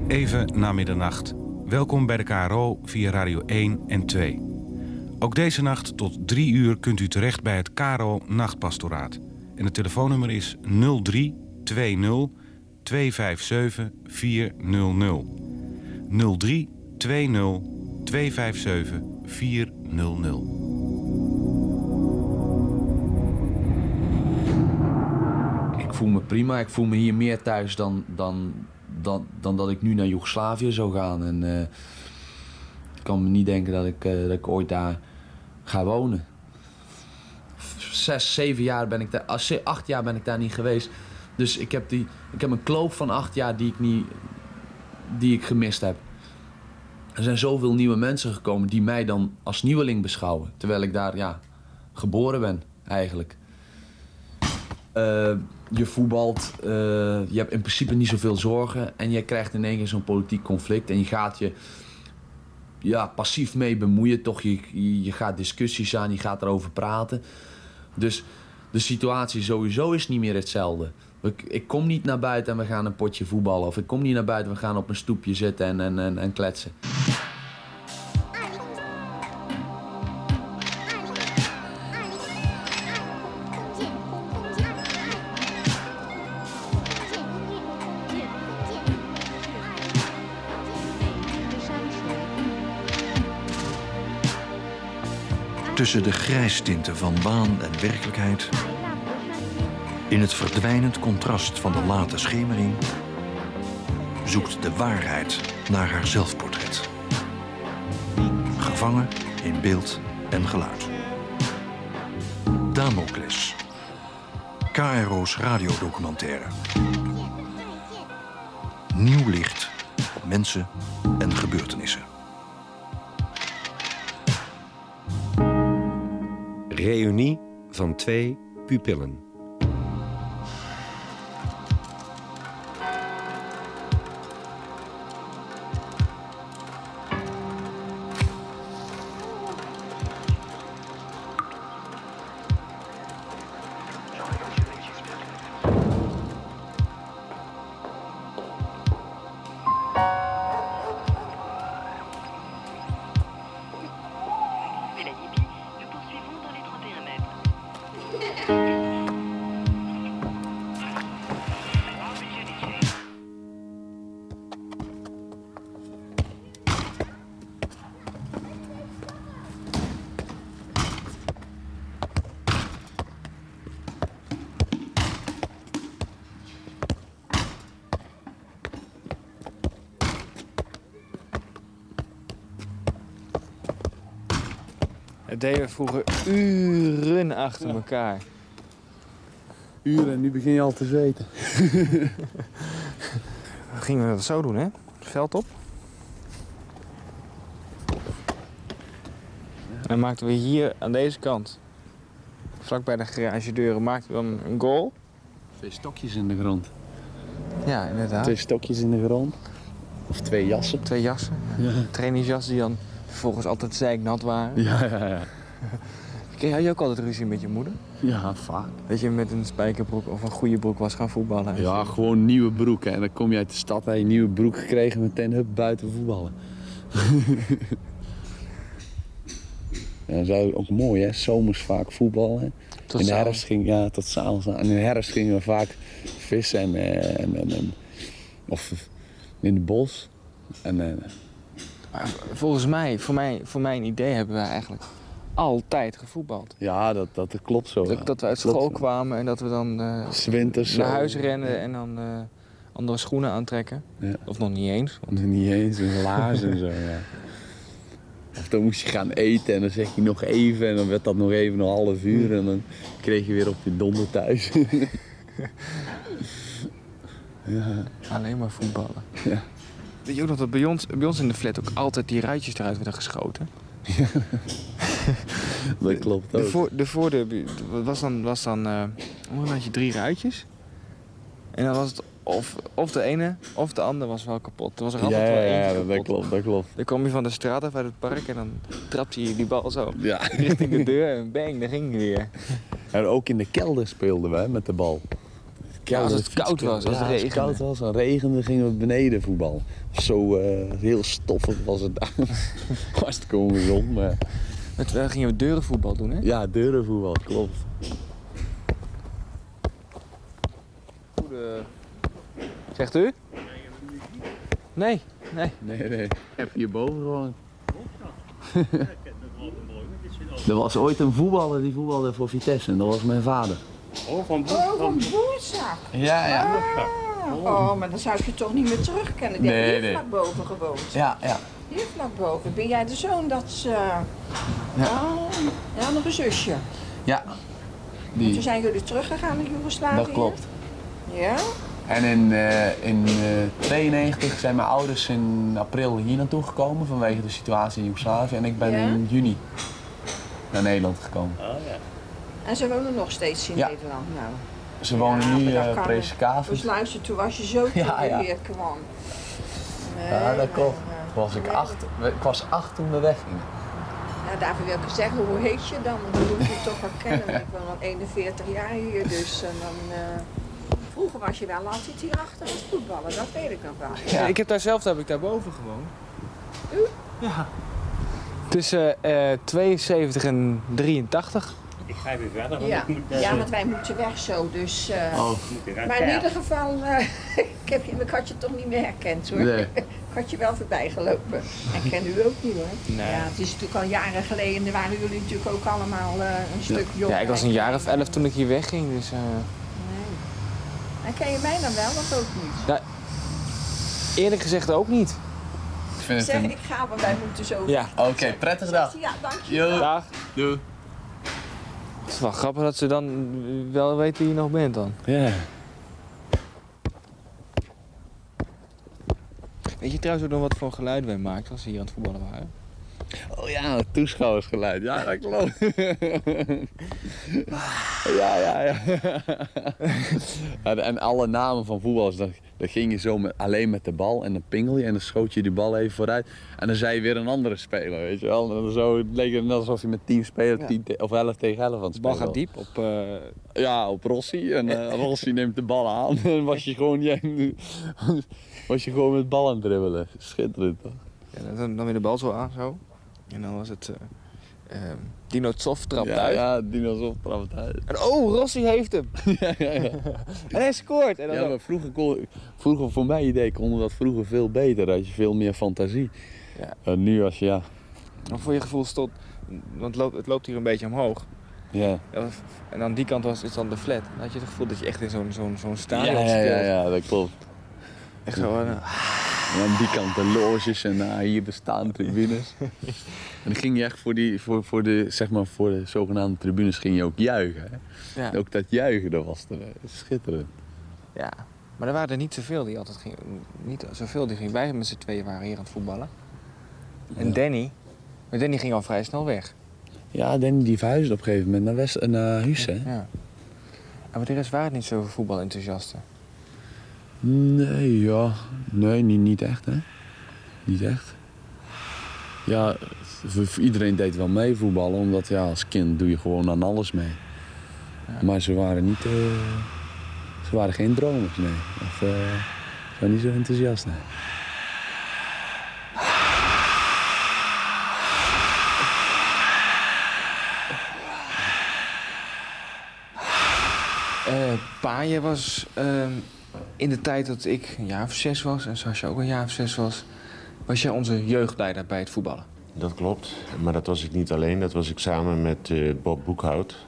Even na middernacht. Welkom bij de KRO via Radio 1 en 2. Ook deze nacht tot 3 uur kunt u terecht bij het KRO Nachtpastoraat. En het telefoonnummer is 03 20 257 400. 03 20 257 400. Ik voel me prima. Ik voel me hier meer thuis dan dat ik nu naar Joegoslavië zou gaan. En ik kan me niet denken dat ik ooit daar ga wonen. 6, 7 jaar ben ik daar. 8 jaar ben ik daar niet geweest. Dus ik heb een kloof van 8 jaar die ik gemist heb. Er zijn zoveel nieuwe mensen gekomen die mij dan als nieuweling beschouwen. Terwijl ik daar geboren ben, eigenlijk. Je voetbalt, je hebt in principe niet zoveel zorgen en je krijgt in één keer zo'n politiek conflict en je gaat je passief mee bemoeien, toch? Je gaat discussies aan, je gaat erover praten. Dus de situatie sowieso is niet meer hetzelfde. Ik kom niet naar buiten en we gaan een potje voetballen, of ik kom niet naar buiten en we gaan op een stoepje zitten en kletsen. Tussen de grijstinten van waan en werkelijkheid, in het verdwijnend contrast van de late schemering, zoekt de waarheid naar haar zelfportret. Gevangen in beeld en geluid. Damocles. KRO's radiodocumentaire. Nieuw licht op mensen en gebeurtenissen. Reunie van 2 pupillen. Dat deden we vroeger uren achter elkaar. Uren, en nu begin je al te zweten. Dan gingen we dat zo doen, hè? Het veld op. En dan maakten we hier aan deze kant, vlak bij de garagedeuren, maakten we dan een goal. 2 stokjes in de grond. Ja, inderdaad. 2 stokjes in de grond. Of 2 jassen. 2 jassen. Ja. Trainingsjassen die dan vervolgens altijd zeiknat waren. Ja. Had je ook altijd ruzie met je moeder? Ja, vaak. Dat je met een spijkerbroek of een goede broek was gaan voetballen? Ja, gewoon nieuwe broek. En dan kom je uit de stad, heb je een nieuwe broek gekregen, meteen hup, buiten voetballen. Ja, dat is ook mooi, hè? Zomers vaak voetballen. In de herfst tot s'avonds. En in de herfst gingen we vaak vissen of in het bos. Volgens mij, voor mijn idee, hebben wij eigenlijk altijd gevoetbald. Ja, dat klopt zo. Dat we uit school kwamen en dat we dan 's winters naar huis rennen en dan andere schoenen aantrekken. Ja. Of nog niet eens. Want... Niet eens, een laars en zo, ja. Of dan moest je gaan eten en dan zeg je nog even en dan werd dat nog even een half uur en dan kreeg je weer op je donder thuis. Ja. Alleen maar voetballen. Ja. Weet je ook nog dat bij ons in de flat ook altijd die ruitjes eruit werden geschoten? Ja. Dat klopt ook. De voordeur was dan hoe had je 3 ruitjes. En dan was het of de ene of de ander was wel kapot. Er was er altijd wel eentje kapot. Dat klopt. Dan kwam je van de straat af uit het park en dan trapte je die bal zo Ja. richting de deur en bang, daar ging je weer. En ook in de kelder speelden we met de bal. Ja, als het koud was, als het regende. Als het koud was en regende, gingen we beneden voetbal. Zo heel stoffig was het daar. Hartstikke ongezond, maar... Gingen we deurenvoetbal doen, hè? Ja, deurenvoetbal, klopt. Zegt u? Nee. Nee. Ik heb hierboven gewoon. Er was ooit een voetballer die voetbalde voor Vitesse en dat was mijn vader. Van Boerzak. Ja. Oh, maar dan zou ik je toch niet meer terugkennen. Die hebben hier vlak boven gewoond. Ja. Hier vlak boven. Ben jij de zoon dat ze... Ja, nog een zusje. Ja. En toen zijn jullie teruggegaan naar Joegoslavië? Dat klopt. Ja? En in 92 zijn mijn ouders in april hier naartoe gekomen vanwege de situatie in Joegoslavië. En ik ben in juni naar Nederland gekomen. Oh, ja. En ze wonen nog steeds in Nederland nou? Ze wonen nu Presikhaven. Dus luister, toen was je zo toen je weer kwam. Ja, dat klopt. Ik was 8 toen we weggingen. Ja, daarvoor wil ik zeggen, hoe heet je dan? Want dat moet je toch wel kennen. Ik ben al 41 jaar hier, dus en dan... Vroeger was je wel altijd hier achter het voetballen, dat weet ik nog wel. Ja. Heb ik daarboven gewoond. Ja. Tussen 72 en 83. Ik ga weer verder. Want wij moeten weg zo, dus... Maar in ieder geval, ik had je toch niet meer herkend hoor. Nee. Ik had je wel voorbij gelopen. En ken u ook niet hoor. Nee. Ja, het is natuurlijk al jaren geleden, daar waren jullie natuurlijk ook allemaal een stuk jonger. Ja, ik was een jaar of 11 toen ik hier wegging, dus... En ken je mij dan wel of ook niet? Nou, eerlijk gezegd ook niet. Ik ga, want wij moeten zo... Ja. Oké, prettige dag. Ja, dankjewel. Dag. Doei. Het is wel grappig dat ze dan wel weten wie je nog bent dan. Ja. Weet je trouwens ook nog wat voor geluid wij maakten als ze hier aan het voetballen waren? Oh ja, het toeschouwersgeluid. Ja, dat klopt. Ja. En alle namen van voetballers, dan ging je zo alleen met de bal en dan pingel je en dan schoot je die bal even vooruit. En dan zei je weer een andere speler, weet je wel. En zo, het leek het net alsof je met 10 spelers, 10 of 11 tegen 11 aan het spelen. De bal gaat diep op... Ja, op Rossi. En Rossi neemt de bal aan en was je gewoon met de bal aan het dribbelen. Schitterend toch? Ja, dan weer de bal zo aan, zo. En dan was het Dino Tsoff trapt uit. Ja, Dino Tsoff trapt uit. En Rossi heeft hem. Ja. En hij scoort. En dan ja, maar vroeger voor mijn idee konden we dat vroeger veel beter. Dan had je veel meer fantasie. Ja. En nu als je, Maar voor je gevoel want het loopt hier een beetje omhoog. Ja. En aan die kant is dan de flat. Dan had je het gevoel dat je echt in zo'n stadion speelt. Ja, dat klopt. Echt zo... En aan die kant de loges en hier de staande tribunes. En dan ging je echt voor de zogenaamde tribunes ging je ook juichen. Hè? Ja. Ook dat juichen, dat was schitterend. Ja, maar er waren er niet zoveel die altijd gingen. Niet zoveel die gingen. Wij met z'n tweeën waren hier aan het voetballen. En Danny ging al vrij snel weg. Ja, Danny die verhuisde op een gegeven moment naar Huus, hè? Ja. En voor de rest waren het niet zoveel voetbalenthousiasten. Nee, niet echt, hè. Niet echt. Ja, iedereen deed wel mee voetballen, omdat als kind doe je gewoon aan alles mee. Ja. Maar ze waren geen dromers, nee. Of ze waren niet zo enthousiast, nee. Paaien was in de tijd dat ik een jaar of 6 was en Sascha ook een jaar of 6 was jij onze jeugdleider bij het voetballen. Dat klopt, maar dat was ik niet alleen. Dat was ik samen met Bob Boekhout.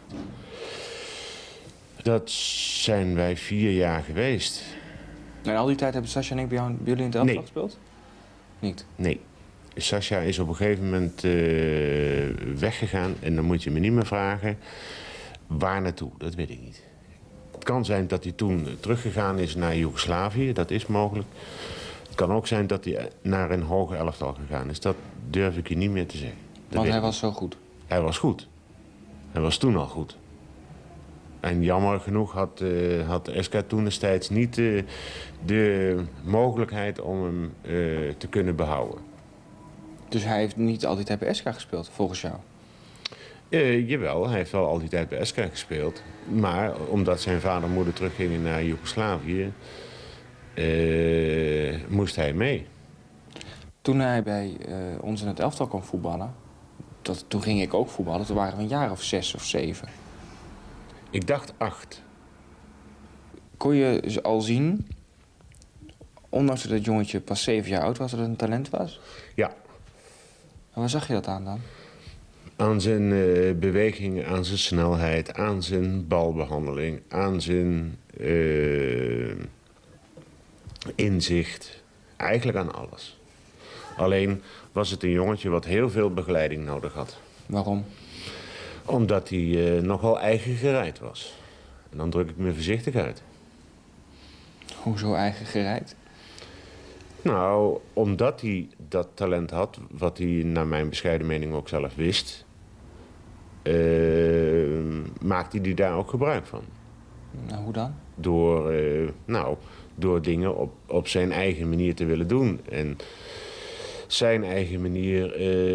Dat zijn wij 4 jaar geweest. En al die tijd hebben Sascha en ik bij jullie in het elftal gespeeld? Niet? Nee. Sascha is op een gegeven moment weggegaan en dan moet je me niet meer vragen waar naartoe. Dat weet ik niet. Het kan zijn dat hij toen teruggegaan is naar Joegoslavië, dat is mogelijk. Het kan ook zijn dat hij naar een hoger elftal gegaan is. Dat durf ik je niet meer te zeggen. Want hij was zo goed? Hij was goed. Hij was toen al goed. En jammer genoeg had SK toen destijds niet de mogelijkheid om hem te kunnen behouden. Dus hij heeft niet altijd bij SK gespeeld, volgens jou? Jawel, hij heeft wel al die tijd bij SK gespeeld. Maar omdat zijn vader en moeder teruggingen naar Joegoslavië, moest hij mee. Toen hij bij ons in het elftal kwam voetballen, toen ging ik ook voetballen. Toen waren we een jaar of 6 of 7. Ik dacht 8. Kon je al zien, ondanks dat het jongetje pas 7 jaar oud was, dat het een talent was? Ja. En waar zag je dat aan dan? Aan zijn bewegingen, aan zijn snelheid, aan zijn balbehandeling, aan zijn inzicht. Eigenlijk aan alles. Alleen was het een jongetje wat heel veel begeleiding nodig had. Waarom? Omdat hij nogal eigen gereid was. En dan druk ik me voorzichtig uit. Hoezo eigen gereid? Nou, omdat hij dat talent had, wat hij naar mijn bescheiden mening ook zelf wist, maakte hij daar ook gebruik van. Nou, hoe dan? Door dingen op zijn eigen manier te willen doen. En zijn eigen manier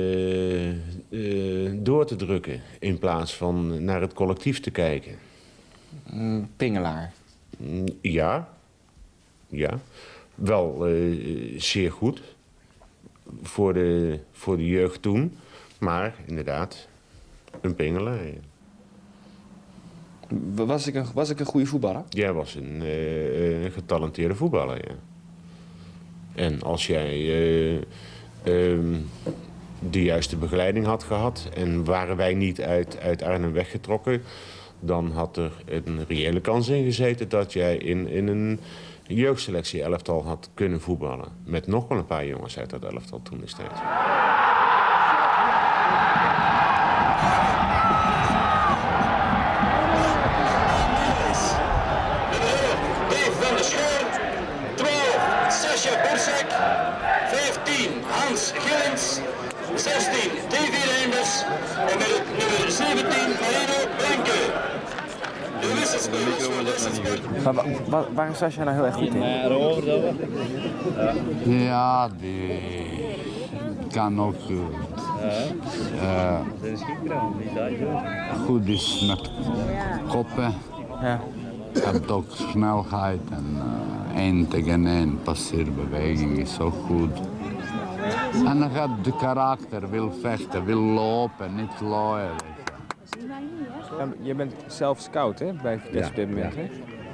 door te drukken in plaats van naar het collectief te kijken. Pingelaar? Ja. Wel zeer goed voor de jeugd toen, maar inderdaad een pingelaar. Was ik een goede voetballer? Jij was een getalenteerde voetballer, ja. En als jij de juiste begeleiding had gehad en waren wij niet uit Arnhem weggetrokken, dan had er een reële kans in gezeten dat jij in een jeugdselectie-elftal had kunnen voetballen. Met nog wel een paar jongens uit dat elftal toen destijds. Sascha Borsek, 15 Hans Gillens, 16 Davy Reinders en met het nummer 17 Marino Blanke. De wisselspelers voor deze sport. Waar is Sascha nou heel erg goed in? Ja, die kan ook goed is met koppen. Ja. Hebt ook snelheid en 1 tegen 1 passeerbeweging is ook goed. En dan heb de karakter, wil vechten, wil lopen, niet looien. Je bent zelf scout, hè, bij Vitesse op dit moment, hè?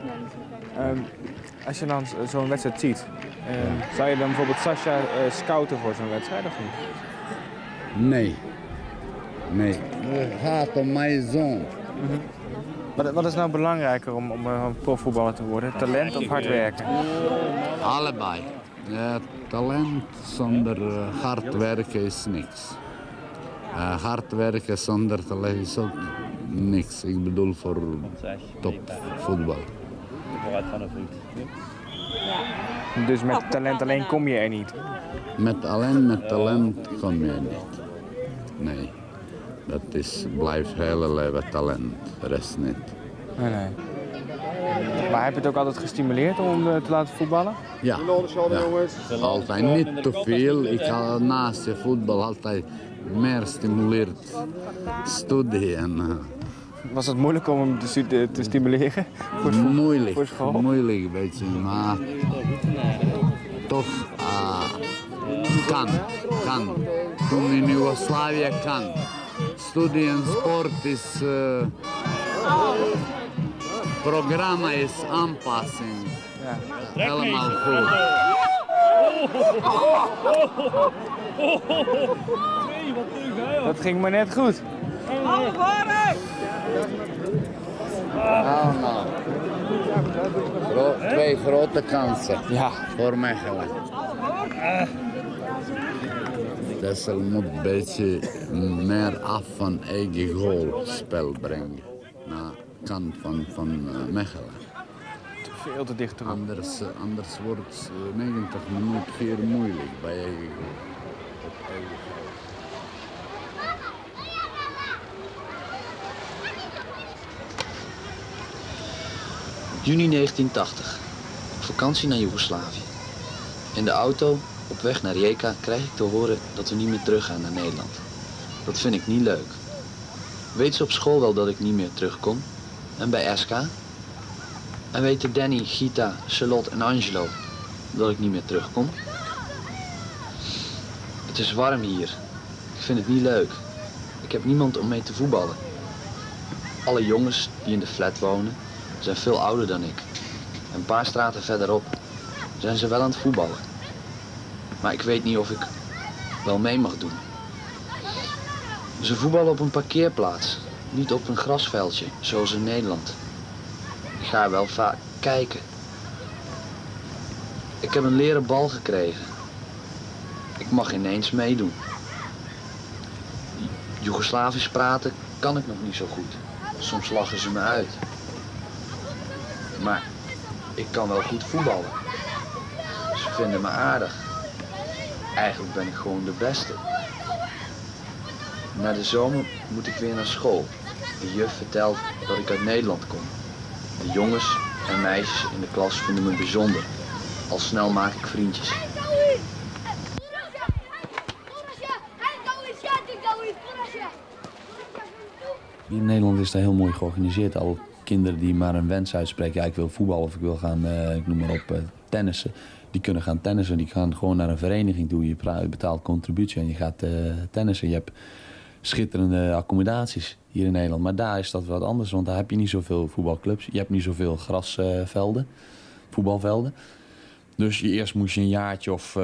Als je dan zo'n wedstrijd ziet, zou je dan bijvoorbeeld Sascha scouten voor zo'n wedstrijd of niet? Nee. Het gaat om mijn zoon. Wat is nou belangrijker om een profvoetballer te worden? Talent of hard werken? Allebei. Talent zonder hard werken is niks. Hard werken zonder talent is ook niks. Ik bedoel voor topvoetbal. Dus met talent alleen kom je er niet? Met talent kom je er niet. Nee. Dat blijft hele leven talent, de rest niet. Nee. Maar heb je het ook altijd gestimuleerd om hem te laten voetballen? Ja. Altijd niet te veel. Ik ga naast de voetbal altijd meer stimuleerd studie. Was het moeilijk om hem te stimuleren? Moeilijk een beetje, maar toch kan. Toen in Joegoslavië kan. Studie en sport is programma is aanpassing. Ja. Helemaal goed. Dat ging maar net goed. Nou. 2 grote kansen voor Mechelen. Dessel moet een beetje meer af van eigen goalspel brengen. Naar de kant van Mechelen. Veel te dicht erop. Anders wordt 90 minuten hier moeilijk bij eigen goal. Juni 1980. Op vakantie naar Joegoslavië. In de auto, op weg naar Rijeka, krijg ik te horen dat we niet meer teruggaan naar Nederland. Dat vind ik niet leuk. Weet ze op school wel dat ik niet meer terugkom? En bij SK? En weten Danny, Gita, Charlotte en Angelo dat ik niet meer terugkom? Het is warm hier. Ik vind het niet leuk. Ik heb niemand om mee te voetballen. Alle jongens die in de flat wonen zijn veel ouder dan ik. En een paar straten verderop zijn ze wel aan het voetballen. Maar ik weet niet of ik wel mee mag doen. Ze voetballen op een parkeerplaats, niet op een grasveldje, zoals in Nederland. Ik ga er wel vaak kijken. Ik heb een leren bal gekregen. Ik mag ineens meedoen. Joegoslavisch praten kan ik nog niet zo goed. Soms lachen ze me uit. Maar ik kan wel goed voetballen. Ze vinden me aardig. Eigenlijk ben ik gewoon de beste. Na de zomer moet ik weer naar school. De juf vertelt dat ik uit Nederland kom. De jongens en meisjes in de klas vinden me bijzonder. Al snel maak ik vriendjes. In Nederland is dat heel mooi georganiseerd. Al kinderen die maar een wens uitspreken, ja, ik wil voetballen of ik wil gaan, ik noem maar op, tennissen. Die kunnen gaan tennissen. Die gaan gewoon naar een vereniging toe. Je betaalt contributie en je gaat tennissen. Je hebt schitterende accommodaties hier in Nederland. Maar daar is dat wat anders, want daar heb je niet zoveel voetbalclubs. Je hebt niet zoveel grasvelden, voetbalvelden. Dus eerst moest je een jaartje of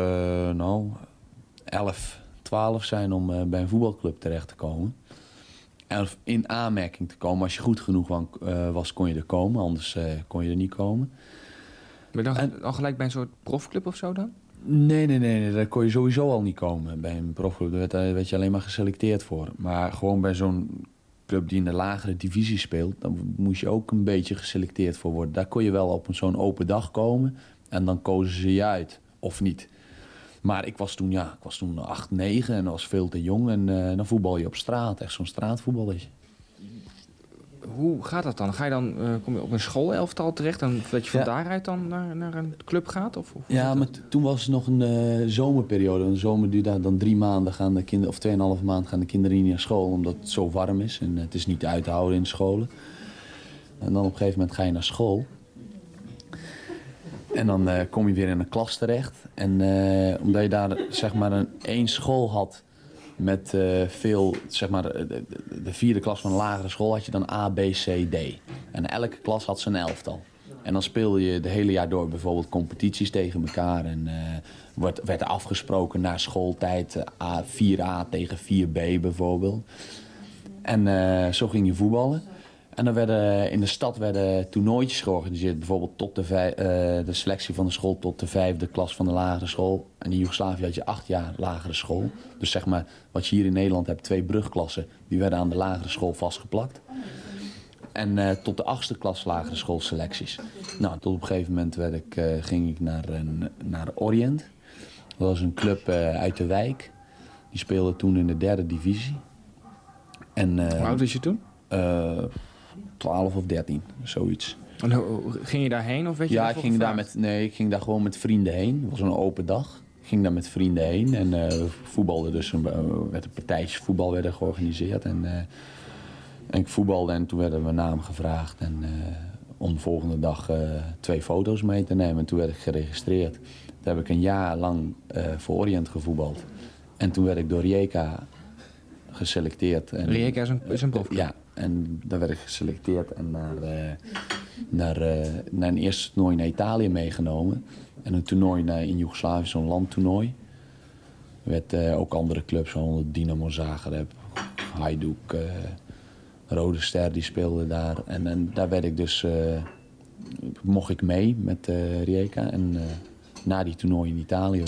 11, 12 zijn om bij een voetbalclub terecht te komen. En in aanmerking te komen. Als je goed genoeg was, kon je er komen. Anders kon je er niet komen. Ben je dan al gelijk bij een soort profclub of zo dan? Nee. Daar kon je sowieso al niet komen bij een profclub. Daar werd je alleen maar geselecteerd voor. Maar gewoon bij zo'n club die in de lagere divisie speelt, dan moest je ook een beetje geselecteerd voor worden. Daar kon je wel op zo'n open dag komen en dan kozen ze je uit. Of niet. Maar ik was toen 8, 9 en was veel te jong. En dan voetbal je op straat. Echt zo'n straatvoetballetje. Hoe gaat dat dan? Ga je dan kom je op een schoolelftal terecht en dat je van daaruit dan naar een club gaat? Of ja, maar toen was er nog een zomerperiode. Een zomer duurde dan 3 maanden gaan de kinderen, of 2,5 maand gaan de kinderen niet naar school, omdat het zo warm is en het is niet uit te houden in scholen. En dan op een gegeven moment ga je naar school. En dan kom je weer in een klas terecht. En omdat je daar zeg maar één school had met veel, zeg maar de 4e klas van een lagere school had je dan A, B, C, D. En elke klas had zijn elftal. En dan speelde je het hele jaar door bijvoorbeeld competities tegen elkaar. En werd afgesproken na schooltijd 4A tegen 4B bijvoorbeeld. En zo ging je voetballen. En dan in de stad werden toernooitjes georganiseerd. Bijvoorbeeld tot de selectie van de school tot de 5e klas van de lagere school. En in Joegoslavië had je 8 jaar lagere school. Dus zeg maar, wat je hier in Nederland hebt, 2 brugklassen, die werden aan de lagere school vastgeplakt. En tot de 8e klas lagere schoolselecties. Nou, tot op een gegeven moment ging ik naar Orient. Dat was een club uit de wijk. Die speelde toen in de 3e divisie. En, hoe oud was je toen? 12 of 13, zoiets. En ging je daarheen of weet je? Ja, ik ging daar gewoon met vrienden heen. Het was een open dag. Ik ging daar met vrienden heen en we voetbalden dus. Werd een partijtje voetbal werden georganiseerd. En ik voetbalde en toen werden we naam gevraagd. En om de volgende dag 2 foto's mee te nemen. En toen werd ik geregistreerd. Toen heb ik een jaar lang voor Orient gevoetbald. En toen werd ik door Rijeka geselecteerd. Rijeka is een profclub? Ja, en daar werd ik geselecteerd en naar een eerste toernooi naar Italië meegenomen. En een toernooi in Joegoslavië, zo'n landtoernooi. Er werd ook andere clubs, zoals Dinamo Zagreb, Hajduk, Rode Ster, die speelden daar. En daar werd ik dus, mocht ik mee met Rijeka. En na die toernooi in Italië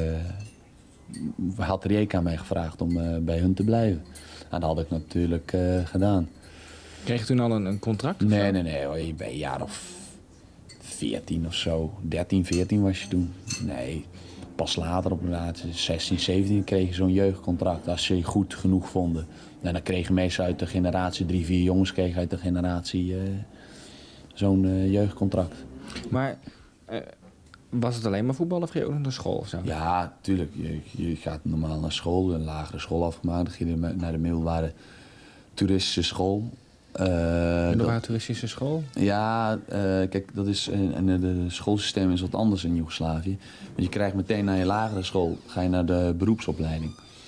had Rijeka mij gevraagd om bij hun te blijven. En dat had ik natuurlijk gedaan. Kreeg je toen al een contract? Nee. Je bent een jaar of 14 of zo. 13, 14 was je toen. Nee, pas later op 16, 17 kreeg je zo'n jeugdcontract. Als ze je goed genoeg vonden. En dan kregen meestal uit de generatie, 3, 4 jongens kregen uit de generatie zo'n jeugdcontract. Maar was het alleen maar voetbal of ging je ook naar school of zo? Ja, tuurlijk. Je gaat normaal naar school, een lagere school afgemaakt. Dan ging je naar de middelbare toeristische school. Middelbare toeristische school? Ja, kijk, dat is de schoolsysteem is wat anders in Joegoslavië. Want je krijgt meteen na je lagere school, ga je naar de beroepsopleiding.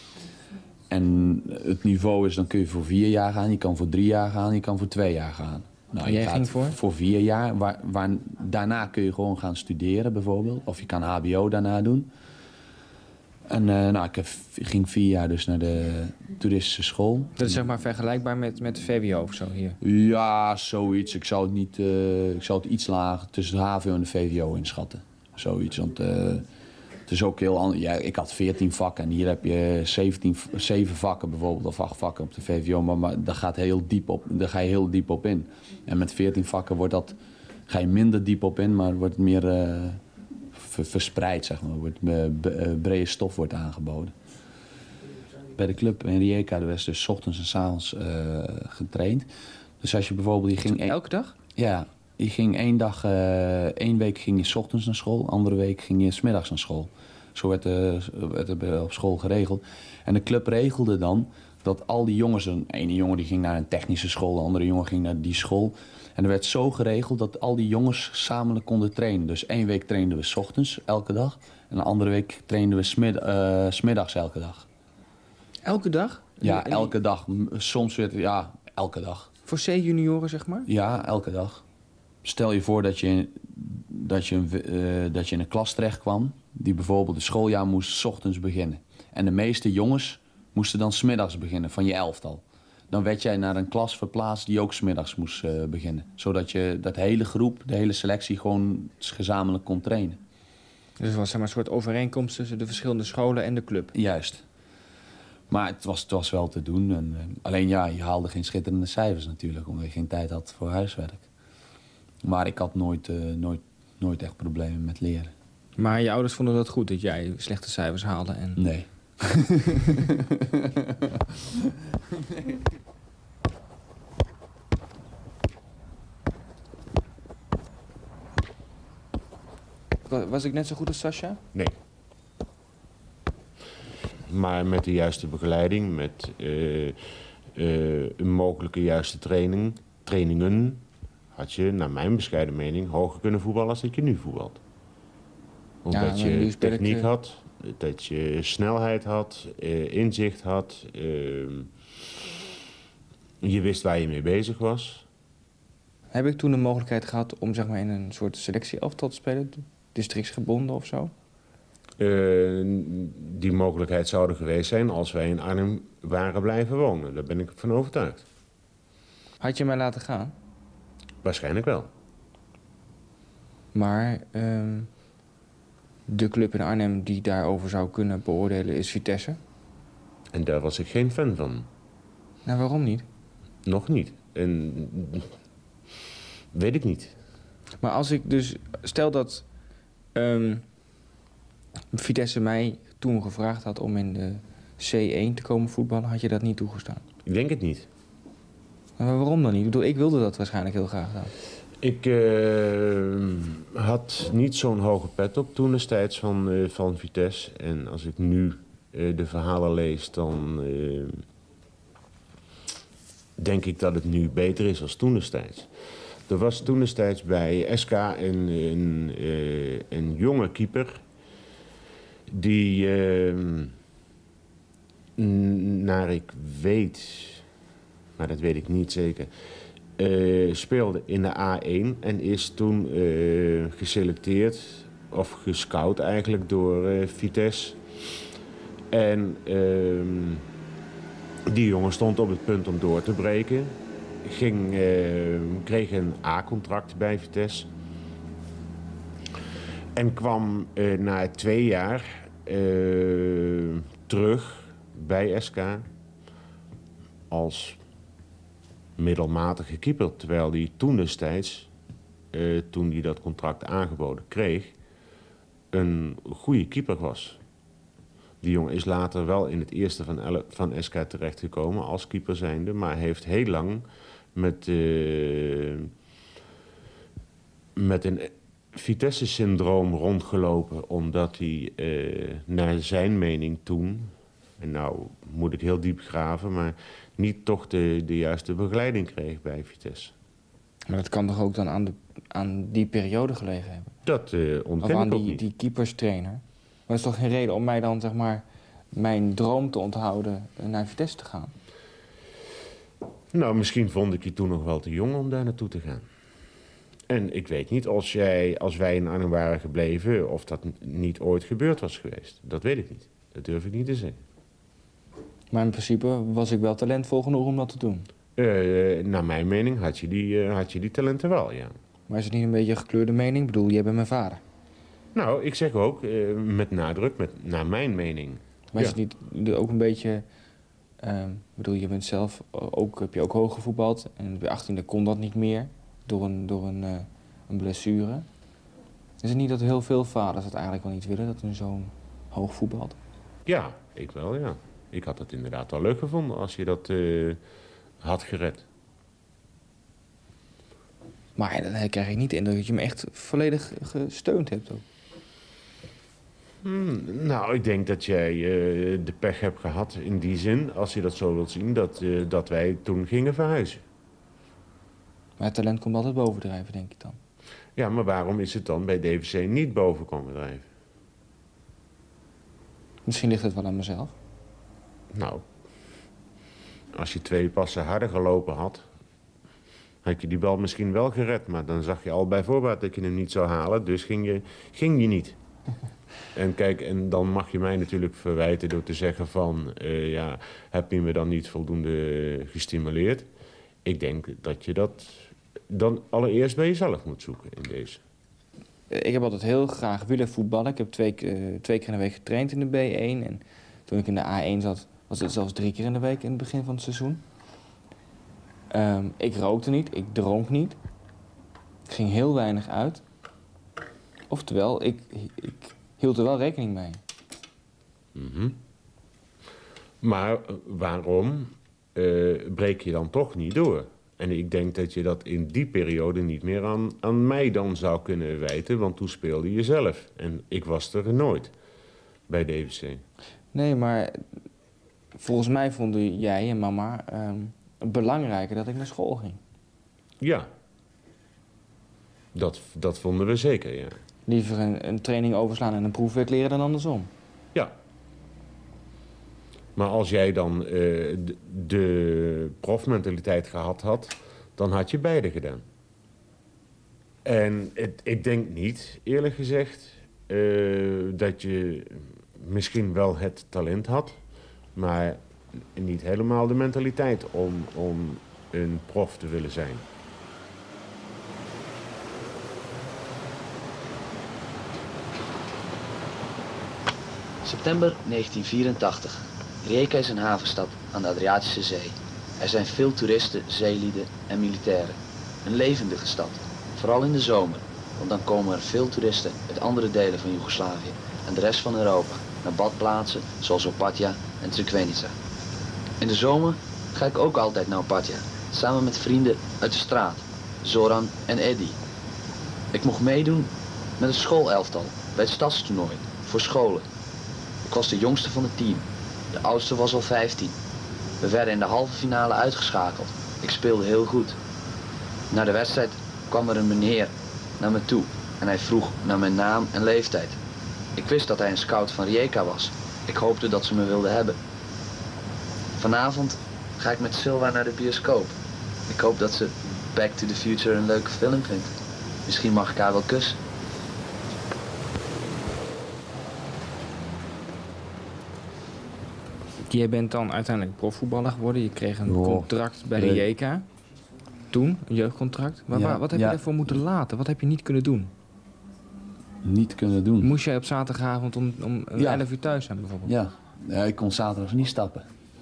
En het niveau is, dan kun je voor 4 jaar gaan, je kan voor 3 jaar gaan, je kan voor 2 jaar gaan. Nou, jij ging voor 4 jaar. Daarna kun je gewoon gaan studeren bijvoorbeeld. Of je kan HBO daarna doen. En ik ging 4 jaar dus naar de toeristische school. Dat is zeg maar vergelijkbaar met de VWO of zo hier? Ja, zoiets. Ik zou het iets lager tussen de HAVO en de VWO inschatten. Zoiets, want het is ook heel anders. Ja, ik had 14 vakken en hier heb je 7 vakken bijvoorbeeld, of 8 vakken op de VWO. Maar daar ga je heel diep op in. En met 14 vakken ga je minder diep op in, maar wordt het meer verspreid, zeg maar. Brede stof wordt aangeboden. Bij de club in Rijeka werd dus 's ochtends en 's avonds getraind. Dus als je bijvoorbeeld... Elke dag? Ja, je ging 1 week ging je 's ochtends naar school, andere week ging je 's middags naar school. Zo werd het op school geregeld. En de club regelde dan dat al die jongens... De ene jongen die ging naar een technische school, de andere jongen ging naar die school. En er werd zo geregeld dat al die jongens samen konden trainen. Dus 1 week trainden we 's ochtends elke dag. En de andere week trainden we 's middags elke dag. Elke dag? Ja, elke dag. Soms elke dag. Voor C-junioren, zeg maar? Ja, elke dag. Stel je voor dat je in een klas terecht kwam die bijvoorbeeld het schooljaar moest 's ochtends beginnen. En de meeste jongens moesten dan 's middags beginnen, van je elftal. Dan werd jij naar een klas verplaatst die ook 's middags moest beginnen. Zodat je dat hele groep, de hele selectie gewoon gezamenlijk kon trainen. Dus het was zeg maar, een soort overeenkomst tussen de verschillende scholen en de club? Juist. Maar het was wel te doen. Alleen ja, je haalde geen schitterende cijfers natuurlijk, omdat je geen tijd had voor huiswerk. Maar ik had nooit echt problemen met leren. Maar je ouders vonden dat goed, dat jij slechte cijfers haalde? Nee. Was ik net zo goed als Sascha? Nee. Maar met de juiste begeleiding, met een mogelijke juiste trainingen... had je, naar mijn bescheiden mening, hoger kunnen voetballen als dat je nu voetbalt. Omdat je techniek had, dat je snelheid had, inzicht had. Je wist waar je mee bezig was. Heb ik toen de mogelijkheid gehad om zeg maar, in een soort selectie-elftal te spelen? Districtsgebonden of zo? Die mogelijkheid zou er geweest zijn als wij in Arnhem waren blijven wonen. Daar ben ik van overtuigd. Had je mij laten gaan? Waarschijnlijk wel. Maar de club in Arnhem die daarover zou kunnen beoordelen is Vitesse. En daar was ik geen fan van. Nou, waarom niet? Nog niet. En weet ik niet. Maar als ik dus... Stel dat Vitesse mij toen gevraagd had om in de C1 te komen voetballen, had je dat niet toegestaan? Ik denk het niet. Maar waarom dan niet? Ik bedoel, ik wilde dat waarschijnlijk heel graag gedaan. Ik had niet zo'n hoge pet op toen destijds van Vitesse. En als ik nu de verhalen lees, dan denk ik dat het nu beter is als toen destijds. Er was toen destijds bij SK een jonge keeper die, naar ik weet, maar dat weet ik niet zeker, speelde in de A1 en is toen geselecteerd of gescout eigenlijk door Vitesse. En die jongen stond op het punt om door te breken. Kreeg een A-contract bij Vitesse. En kwam na 2 jaar terug bij SK als middelmatige keeper. Terwijl hij toen destijds, toen hij dat contract aangeboden kreeg, een goede keeper was. Die jongen is later wel in het eerste van SK terechtgekomen als keeper zijnde, maar heeft heel lang met een Vitesse-syndroom rondgelopen, omdat hij naar zijn mening toen En nou moet ik heel diep graven, maar niet toch de juiste begeleiding kreeg bij Vitesse. Maar dat kan toch ook dan aan die periode gelegen hebben? Dat ontken of aan ik ook niet. die keeperstrainer. Maar dat is toch geen reden om mij dan, zeg maar, mijn droom te onthouden naar Vitesse te gaan? Nou, misschien vond ik je toen nog wel te jong om daar naartoe te gaan. En ik weet niet, als wij in Arnhem waren gebleven, of dat niet ooit gebeurd was geweest. Dat weet ik niet. Dat durf ik niet te zeggen. Maar in principe was ik wel talentvol genoeg om dat te doen? Naar mijn mening had je die talenten wel, ja. Maar is het niet een beetje een gekleurde mening? Ik bedoel, jij bent mijn vader. Nou, ik zeg ook, met nadruk, naar mijn mening. Maar is het niet ook een beetje... ik bedoel, je bent zelf heb je ook hoog gevoetbald. En bij 18e kon dat niet meer door een blessure. Is het niet dat heel veel vaders het eigenlijk wel niet willen, dat hun zoon hoog voetbalt? Ja, ik wel, ja. Ik had het inderdaad wel leuk gevonden als je dat had gered. Maar dan krijg ik niet de indruk dat je me echt volledig gesteund hebt ook. Nou, ik denk dat jij de pech hebt gehad in die zin, als je dat zo wilt zien, dat wij toen gingen verhuizen. Maar het talent komt altijd bovendrijven, denk ik dan. Ja, maar waarom is het dan bij DVC niet boven komen drijven? Misschien ligt het wel aan mezelf. Nou, als je 2 passen harder gelopen had je die bal misschien wel gered. Maar dan zag je al bij voorbaat dat je hem niet zou halen, dus ging je niet. En kijk, en dan mag je mij natuurlijk verwijten door te zeggen van... heb je me dan niet voldoende gestimuleerd? Ik denk dat je dat dan allereerst bij jezelf moet zoeken in deze. Ik heb altijd heel graag willen voetballen. Ik heb 2 keer in de week getraind in de B1. En toen ik in de A1 zat, was het zelfs 3 keer in de week in het begin van het seizoen. Ik rookte niet, ik dronk niet. Ik ging heel weinig uit. Oftewel, ik hield er wel rekening mee. Mm-hmm. Maar waarom breek je dan toch niet door? En ik denk dat je dat in die periode niet meer aan mij dan zou kunnen wijten, want toen speelde je zelf. En ik was er nooit bij DVC. Nee, maar volgens mij vonden jij en mama belangrijker dat ik naar school ging. Ja, dat vonden we zeker, ja. Liever een training overslaan en een proefwerk leren dan andersom. Ja. Maar als jij dan de profmentaliteit gehad had, dan had je beide gedaan. En ik denk niet, eerlijk gezegd, dat je misschien wel het talent had, maar niet helemaal de mentaliteit om een prof te willen zijn. September 1984. Rijeka is een havenstad aan de Adriatische Zee. Er zijn veel toeristen, zeelieden en militairen. Een levendige stad, vooral in de zomer, want dan komen er veel toeristen uit andere delen van Joegoslavië en de rest van Europa naar badplaatsen zoals Opatja en Crikvenica. In de zomer ga ik ook altijd naar Opatja, samen met vrienden uit de straat, Zoran en Eddy. Ik mocht meedoen met het schoolelftal bij het stadstoernooi voor scholen. Ik was de jongste van het team. De oudste was al 15. We werden in de halve finale uitgeschakeld. Ik speelde heel goed. Na de wedstrijd kwam er een meneer naar me toe en hij vroeg naar mijn naam en leeftijd. Ik wist dat hij een scout van Rijeka was. Ik hoopte dat ze me wilden hebben. Vanavond ga ik met Silva naar de bioscoop. Ik hoop dat ze Back to the Future een leuke film vindt. Misschien mag ik haar wel kussen. Jij bent dan uiteindelijk profvoetballer geworden. Je kreeg een contract bij de Rijeka. Toen, een jeugdcontract. Maar wat heb je daarvoor moeten laten? Wat heb je niet kunnen doen? Niet kunnen doen? Moest jij op zaterdagavond om 11 uur thuis zijn bijvoorbeeld? Ja, ik kon zaterdags niet stappen.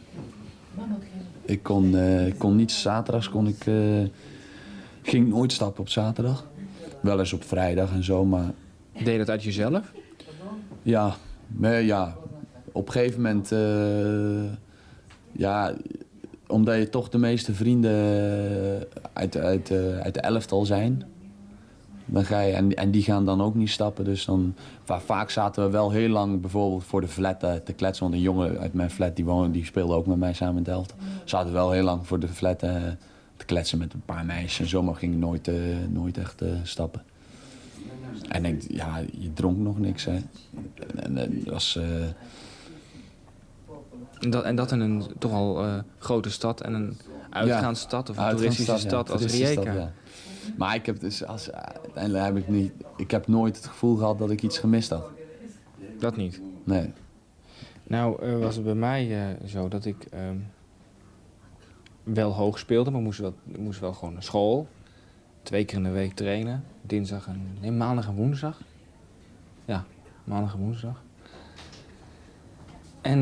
Ik kon niet zaterdags, ging nooit stappen op zaterdag. Wel eens op vrijdag en zo, maar... Deed je dat uit jezelf? Ja, maar ja, op een gegeven moment... omdat je toch de meeste vrienden uit de elftal zijn... Dan ga je, en die gaan dan ook niet stappen. Dus dan, vaak zaten we wel heel lang bijvoorbeeld voor de flat te kletsen. Want een jongen uit mijn flat die speelde ook met mij samen in het elftal. Zaten we wel heel lang voor de flat te kletsen met een paar meisjes. En zo, maar ging nooit echt stappen. En je dronk nog niks, hè. En dat was... En dat in een toch al grote stad en een uitgaansstad of een toeristische stad als Rijeka. Ja. Maar ik heb dus uiteindelijk ik heb nooit het gevoel gehad dat ik iets gemist had. Dat niet? Nee. Nou was het bij mij zo dat ik wel hoog speelde, maar moest wel gewoon naar school. 2 keer in de week trainen. Maandag en woensdag. Ja, maandag en woensdag. En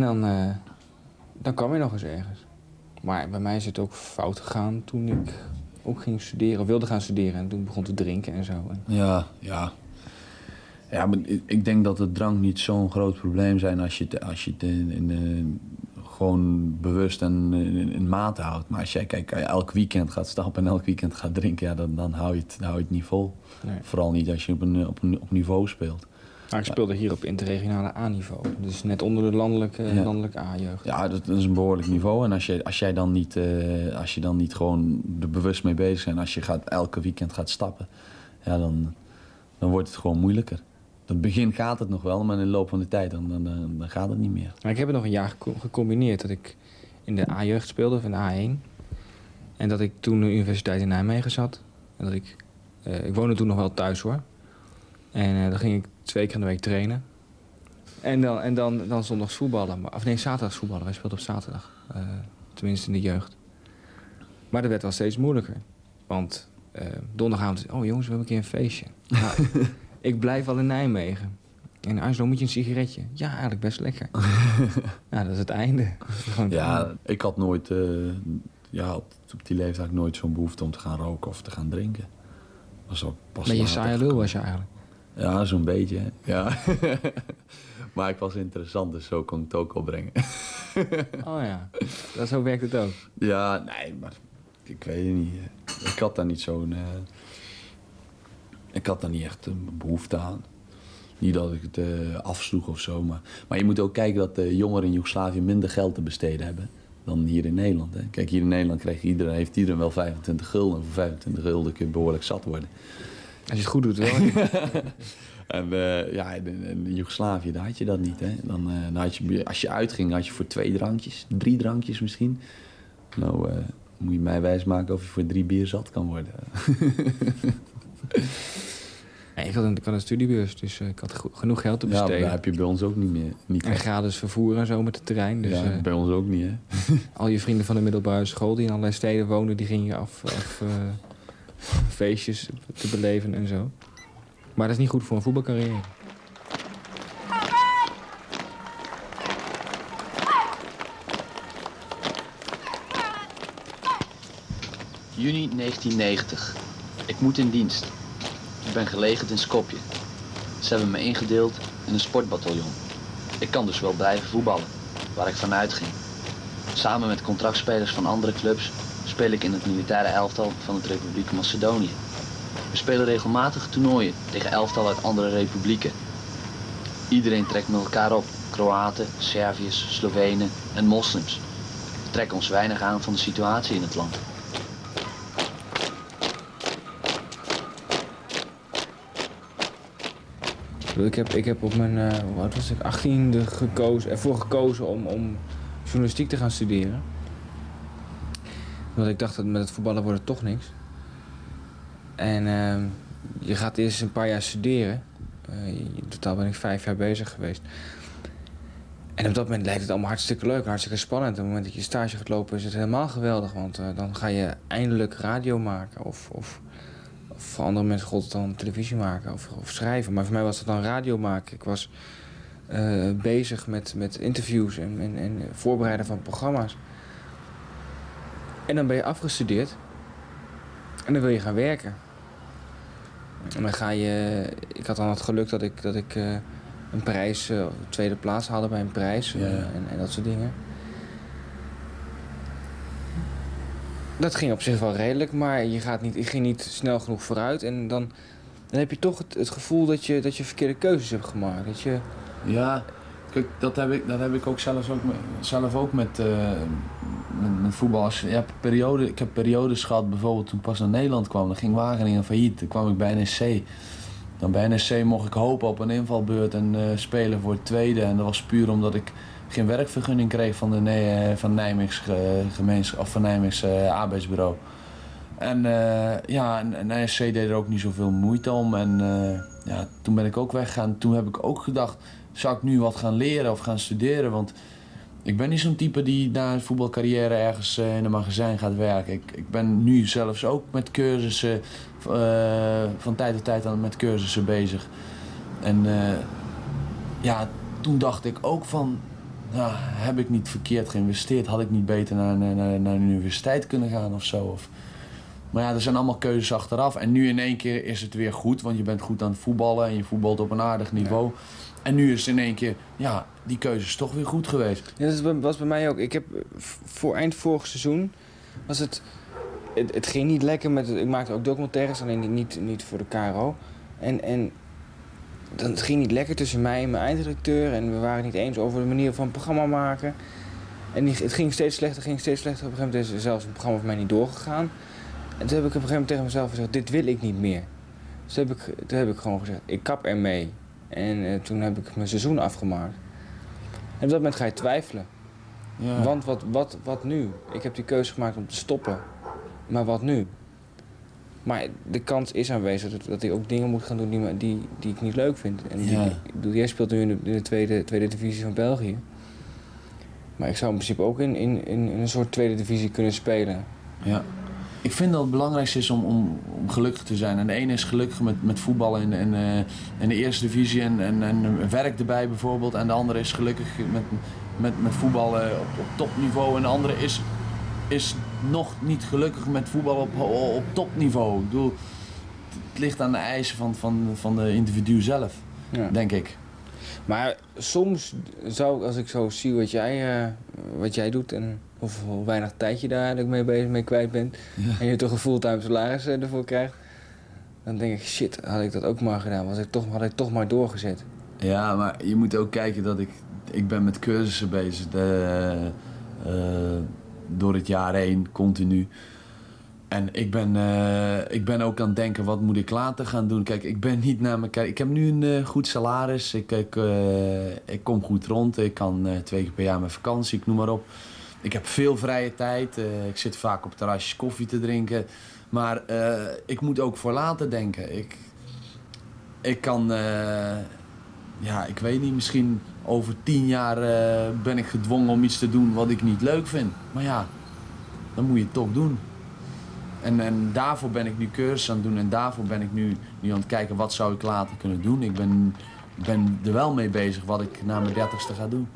dan kwam je nog eens ergens. Maar bij mij is het ook fout gegaan toen ik ook ging studeren, wilde gaan studeren. En toen begon te drinken en zo. Ja, maar ik denk dat de drank niet zo'n groot probleem zijn als je het gewoon bewust en in mate houdt. Maar als jij elk weekend gaat stappen en elk weekend gaat drinken, dan hou je het niet vol. Nee. Vooral niet als je op niveau speelt. Nou, ik speelde hier op interregionale A-niveau. Dus net onder de landelijke A-jeugd. Ja, dat is een behoorlijk niveau. En als je dan niet gewoon er bewust mee bezig bent... als je elke weekend gaat stappen... Ja, dan wordt het gewoon moeilijker. In het begin gaat het nog wel, maar in de loop van de tijd dan gaat het niet meer. Maar ik heb het nog een jaar gecombineerd. Dat ik in de A-jeugd speelde, of in de A1. En dat ik toen de universiteit in Nijmegen zat. En dat ik woonde toen nog wel thuis, hoor. En dan ging ik 2 keer in de week trainen. En dan zondags voetballen. Of nee, zaterdags voetballen. Wij speelden op zaterdag. Tenminste in de jeugd. Maar dat werd wel steeds moeilijker. Want donderdagavond... Oh jongens, we hebben een keer een feestje. Nou, ik blijf al in Nijmegen. En Arslo, moet je een sigaretje? Ja, eigenlijk best lekker. Nou, dat is het einde. Ik had nooit... op die leeftijd had ik nooit zo'n behoefte om te gaan roken of te gaan drinken. Was ook pas maar je saaie lul was je eigenlijk? Ja, zo'n beetje. Ja. Maar ik was interessant, dus zo kon ik het ook al brengen. Oh ja, zo werkt het ook. Ja, nee, maar ik weet het niet. Ik had daar niet zo'n... ik had daar niet echt een behoefte aan. Niet dat ik het afsloeg of zo, maar je moet ook kijken dat de jongeren in Joegoslavië minder geld te besteden hebben dan hier in Nederland. Hè. Kijk, hier in Nederland heeft iedereen wel 25 gulden. En voor 25 gulden kun je behoorlijk zat worden. Als je het goed doet wel. En in Joegoslavië, daar had je dat niet. Hè. Dan had je, als je uitging, had je voor 2 drankjes, 3 drankjes misschien. Nou, moet je mij wijsmaken of je voor 3 bier zat kan worden. Nee, ik had een studiebeurs, dus ik had genoeg geld te besteden. Ja, maar dat heb je bij ons ook niet meer. En gratis vervoer en zo met het terrein. Dus, ja, bij ons ook niet, hè. Al je vrienden van de middelbare school die in allerlei steden woonden, die gingen af feestjes te beleven en zo. Maar dat is niet goed voor een voetbalcarrière. Juni 1990. Ik moet in dienst. Ik ben gelegerd in Skopje. Ze hebben me ingedeeld in een sportbataljon. Ik kan dus wel blijven voetballen, waar ik vanuit ging. Samen met contractspelers van andere clubs speel ik in het militaire elftal van de Republiek Macedonië. We spelen regelmatig toernooien tegen elftal uit andere republieken. Iedereen trekt met elkaar op. Kroaten, Serviërs, Slovenen en moslims. We trekken ons weinig aan van de situatie in het land. Ik heb op mijn 18e ervoor gekozen om journalistiek te gaan studeren. Want ik dacht dat met het voetballen wordt het toch niks. En je gaat eerst een paar jaar studeren. In totaal ben ik 5 jaar bezig geweest. En op dat moment lijkt het allemaal hartstikke leuk, hartstikke spannend. Op het moment dat je stage gaat lopen is het helemaal geweldig. Want dan ga je eindelijk radio maken of voor andere mensen gold het dan televisie maken of schrijven. Maar voor mij was het dan radio maken. Ik was bezig met interviews en voorbereiden van programma's. En dan ben je afgestudeerd. En dan wil je gaan werken. En dan ga je... Ik had dan het geluk dat ik een prijs, tweede plaats haalde bij een prijs. En dat soort dingen. Dat ging op zich wel redelijk, maar ik ging niet snel genoeg vooruit. En dan dan heb je toch het gevoel dat je verkeerde keuzes hebt gemaakt. Dat je... Ja, kijk, dat heb ik ook zelf ook met voetbal. Ik heb periodes gehad, bijvoorbeeld toen ik pas naar Nederland kwam. Dan ging Wageningen failliet, dan kwam ik bij NEC. Dan bij NEC mocht ik hopen op een invalbeurt en spelen voor het tweede. En dat was puur omdat ik geen werkvergunning kreeg van Nijmeegs arbeidsbureau. En NEC deed er ook niet zoveel moeite om. En toen ben ik ook weggegaan. Toen heb ik ook gedacht, zou ik nu wat gaan leren of gaan studeren? Want ik ben niet zo'n type die na een voetbalcarrière ergens in een magazijn gaat werken. Ik ben nu zelfs ook met cursussen, van tijd tot tijd met cursussen bezig. En toen dacht ik ook van, heb ik niet verkeerd geïnvesteerd? Had ik niet beter naar een universiteit kunnen gaan of zo? Maar ja, er zijn allemaal keuzes achteraf. En nu in één keer is het weer goed, want je bent goed aan het voetballen en je voetbalt op een aardig niveau. Ja. En nu is het in één keer, die keuze is toch weer goed geweest. Ja, dat was bij mij ook. Ik heb eind vorig seizoen was het ging niet lekker ik maakte ook documentaires, alleen niet voor de KRO. En het ging niet lekker tussen mij en mijn eindredacteur en we waren het niet eens over de manier van het programma maken. En het ging steeds slechter. Op een gegeven moment is zelfs het programma voor mij niet doorgegaan. En toen heb ik op een gegeven moment tegen mezelf gezegd, dit wil ik niet meer. Dus toen heb ik gewoon gezegd, ik kap ermee. En toen heb ik mijn seizoen afgemaakt. En op dat moment ga je twijfelen. Ja. Want wat nu? Ik heb die keuze gemaakt om te stoppen. Maar wat nu? Maar de kans is aanwezig dat ik ook dingen moet gaan doen die ik niet leuk vind. En jij speelt nu in de tweede divisie van België. Maar ik zou in principe ook in een soort tweede divisie kunnen spelen. Ja. Ik vind dat het belangrijkste is om gelukkig te zijn. En de ene is gelukkig met voetballen in de eerste divisie en werk erbij bijvoorbeeld. En de andere is gelukkig met voetballen op topniveau. En de andere is nog niet gelukkig met voetbal op topniveau. Ik bedoel, het ligt aan de eisen van de individu zelf, denk ik. Maar soms zou, als ik zo zie wat jij doet en hoe weinig tijd je daar eigenlijk mee kwijt bent, en je toch een fulltime salaris ervoor krijgt, dan denk ik, shit, had ik dat ook maar gedaan, had ik toch maar doorgezet. Ja, maar je moet ook kijken dat ik ben met cursussen bezig door het jaar heen, continu. En ik ben ook aan het denken, wat moet ik later gaan doen? Kijk, ik ben niet naar mijn... Ik heb nu een goed salaris. Ik kom goed rond. Ik kan 2 keer per jaar met vakantie, ik noem maar op. Ik heb veel vrije tijd. Ik zit vaak op terrasjes koffie te drinken. Maar ik moet ook voor later denken. Ik kan... ik weet niet, misschien over 10 jaar ben ik gedwongen om iets te doen wat ik niet leuk vind. Maar ja, dan moet je het toch doen. En daarvoor ben ik nu cursus aan het doen en daarvoor ben ik nu aan het kijken wat zou ik later kunnen doen. Ik ben er wel mee bezig wat ik na mijn 30ste ga doen.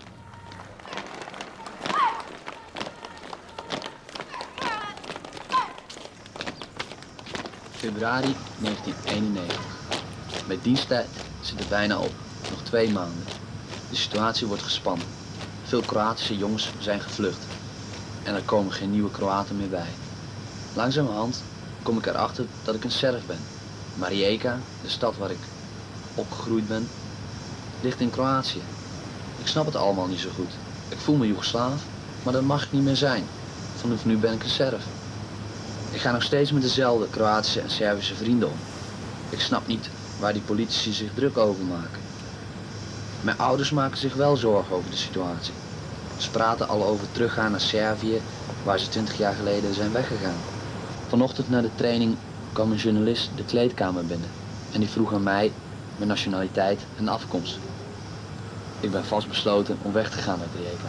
Februari 1991. Mijn diensttijd zit er bijna op. Nog 2 maanden. De situatie wordt gespannen. Veel Kroatische jongens zijn gevlucht. En er komen geen nieuwe Kroaten meer bij. Langzamerhand kom ik erachter dat ik een Serf ben. Rijeka, de stad waar ik opgegroeid ben, ligt in Kroatië. Ik snap het allemaal niet zo goed. Ik voel me Joegoslaaf, maar dat mag ik niet meer zijn. Vanaf nu ben ik een Serf. Ik ga nog steeds met dezelfde Kroatische en Servische vrienden om. Ik snap niet waar die politici zich druk over maken. Mijn ouders maken zich wel zorgen over de situatie. Ze praten al over teruggaan naar Servië, waar ze 20 jaar geleden zijn weggegaan. Vanochtend na de training kwam een journalist de kleedkamer binnen. En die vroeg aan mij mijn nationaliteit en afkomst. Ik ben vastbesloten om weg te gaan uit Rijeka.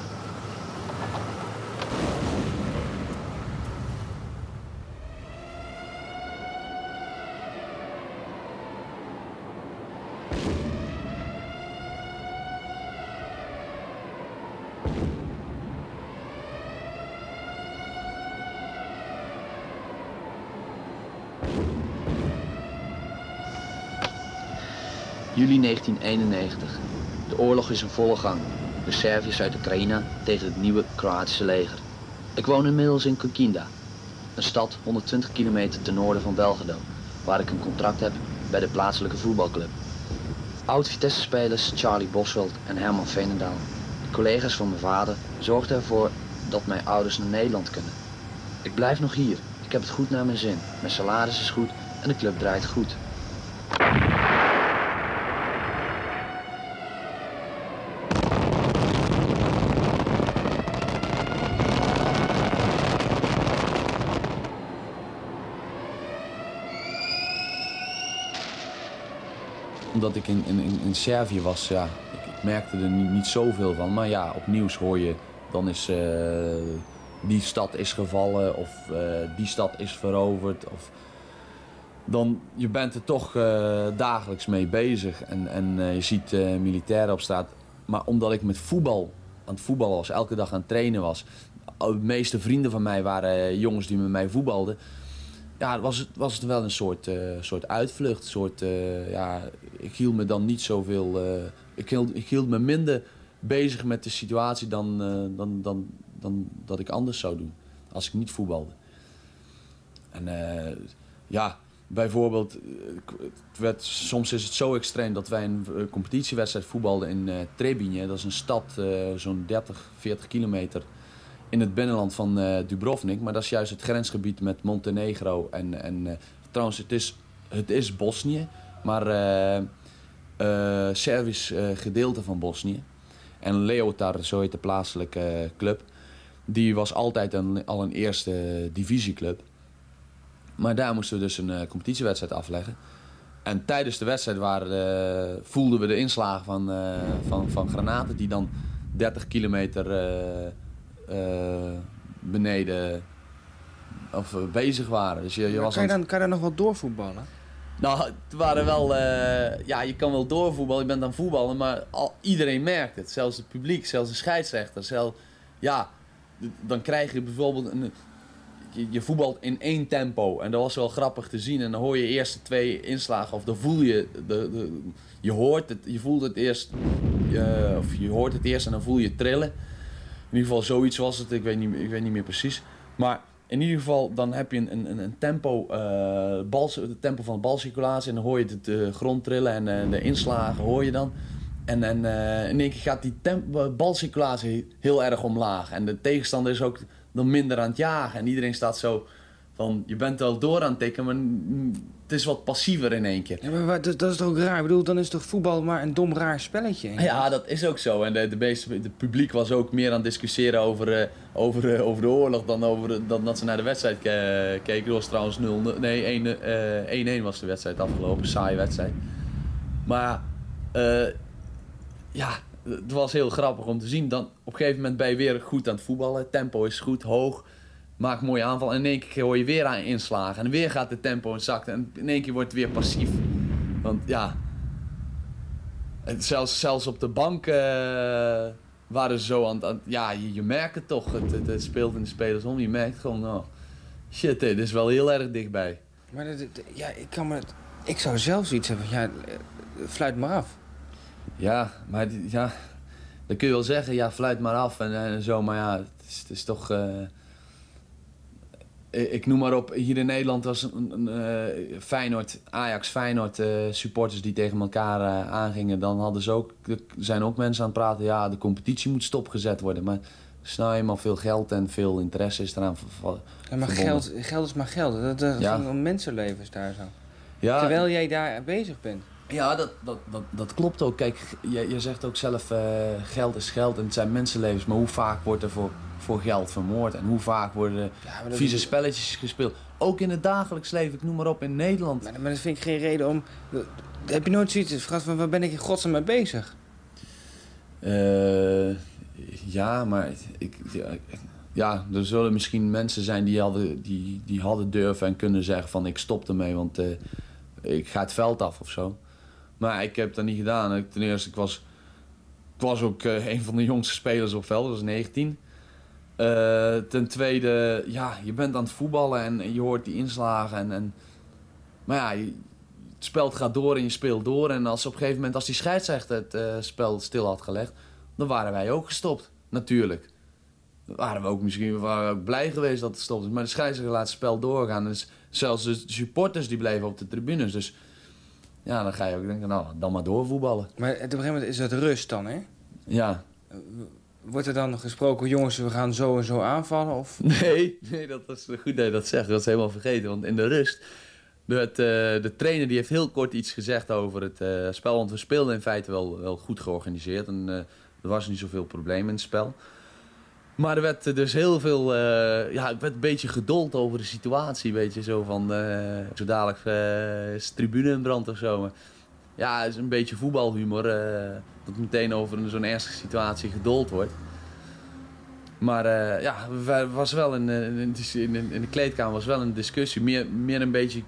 Juli 1991. De oorlog is in volle gang. De Serviërs uit Oekraïne tegen het nieuwe Kroatische leger. Ik woon inmiddels in Kokinda, een stad 120 kilometer ten noorden van Belgrado, waar ik een contract heb bij de plaatselijke voetbalclub. Oud-Vitesse-spelers Charlie Bosveld en Herman Veenendaal, de collega's van mijn vader, zorgden ervoor dat mijn ouders naar Nederland kunnen. Ik blijf nog hier. Ik heb het goed naar mijn zin. Mijn salaris is goed en de club draait goed. Omdat ik in Servië was, ja, ik merkte er niet zoveel van. Maar ja, op nieuws hoor je, dan is die stad is gevallen of die stad is veroverd. Of, dan, je bent er toch dagelijks mee bezig en je ziet militairen op straat. Maar omdat ik met voetbal aan het voetballen was, elke dag aan het trainen was. De meeste vrienden van mij waren jongens die met mij voetbalden. Ja, was het wel een soort uitvlucht. Ik hield me dan niet zoveel. Ik hield me minder bezig met de situatie dan dat ik anders zou doen. Als ik niet voetbalde. En bijvoorbeeld, soms is het zo extreem dat wij een competitiewedstrijd voetbalden in Trebinje. Dat is een stad zo'n 30-40 kilometer in het binnenland van Dubrovnik. Maar dat is juist het grensgebied met Montenegro. Trouwens, het is Bosnië, maar Servisch gedeelte van Bosnië. En Leotar, zo heet de plaatselijke club, die was altijd al een eerste divisieclub. Maar daar moesten we dus een competitiewedstrijd afleggen. En tijdens de wedstrijd voelden we de inslagen van granaten die dan 30 kilometer beneden bezig waren. Dus kan je dan nog wel doorvoetballen? Nou, het waren wel... je kan wel doorvoetballen, je bent aan voetballen, maar iedereen merkt het. Zelfs het publiek, zelfs de scheidsrechter. Dan krijg je bijvoorbeeld... Je voetbalt in één tempo en dat was wel grappig te zien. En dan hoor je eerst 2 inslagen of dan voel je... je hoort het, je voelt het eerst... of je hoort het eerst en dan voel je trillen. In ieder geval zoiets was het, ik weet niet meer precies. Maar in ieder geval dan heb je een tempo, het tempo van de balcirculatie en dan hoor je de grond trillen en de inslagen hoor je dan. En in één keer gaat die balcirculatie heel erg omlaag en de tegenstander is ook dan minder aan het jagen. En iedereen staat zo van, je bent wel door aan het tikken, maar het is wat passiever in één keer. Ja, maar dat is toch ook raar? Ik bedoel, dan is toch voetbal maar een dom raar spelletje? Ja, dat is ook zo. En het publiek was ook meer aan het discussiëren over de oorlog dan dat ze naar de wedstrijd keken. Het was trouwens 1-1 was de wedstrijd afgelopen. Saaie wedstrijd. Maar het was heel grappig om te zien. Dan, op een gegeven moment ben je weer goed aan het voetballen. Tempo is goed, hoog. Maakt een mooie aanval. En in één keer hoor je weer aan inslagen. En weer gaat het tempo in zakken. En in één keer wordt het weer passief. Want ja... Zelfs op de bank waren ze zo aan je merkt het toch. Het speelt in de spelers om. Je merkt gewoon, shit, dit is wel heel erg dichtbij. Maar ik zou zelf zoiets hebben. Fluit maar af. Ja, maar dan kun je wel zeggen, fluit maar af en zo. Maar ja, het is toch... Ik noem maar op, hier in Nederland was Ajax-Feyenoord supporters die tegen elkaar aangingen. Dan zijn ook mensen aan het praten, de competitie moet stopgezet worden. Maar er is nou eenmaal veel geld en veel interesse is eraan maar geld is maar geld. Dat gaan om mensenlevens daar zo. Ja, terwijl jij daar bezig bent. Ja, dat klopt ook. Kijk, je zegt ook zelf, geld is geld en het zijn mensenlevens. Maar hoe vaak wordt er voor geld vermoord en hoe vaak worden vieze spelletjes gespeeld. Ook in het dagelijks leven, ik noem maar op, in Nederland. Maar dat vind ik geen reden om... Heb je nooit zoiets gehad van, waar ben ik in godsnaam mee bezig? Maar er zullen misschien mensen zijn die hadden durven en kunnen zeggen van ik stop ermee, want ik ga het veld af of zo. Maar ik heb dat niet gedaan. Ten eerste, ik was ook een van de jongste spelers op veld, dat was 19. Ten tweede, je bent aan het voetballen en je hoort die inslagen. Maar het spel gaat door en je speelt door. En op een gegeven moment, als die scheidsrechter het spel stil had gelegd, dan waren wij ook gestopt, natuurlijk. Dan waren we ook blij geweest dat het stopt is. Maar de scheidsrechter laat het spel doorgaan. Dus zelfs de supporters die bleven op de tribunes. Dus Ja, dan ga je ook denken, nou, dan maar doorvoetballen. Maar op een gegeven moment is het rust dan, hè? Ja. Wordt er dan gesproken, jongens, we gaan zo en zo aanvallen? Of? Nee, dat is goed dat je dat zegt. Dat is helemaal vergeten. Want in de rust, de trainer die heeft heel kort iets gezegd over het spel. Want we speelden in feite wel goed georganiseerd. En er was niet zoveel probleem in het spel. Maar er werd dus heel veel... ik werd een beetje gedold over de situatie. Weet je, zo van... zo dadelijk is de tribune in brand of zo. Maar, ja, het is een beetje voetbalhumor. Dat meteen over zo'n ernstige situatie gedold wordt. Maar was wel in de kleedkamer was wel een discussie. Meer een beetje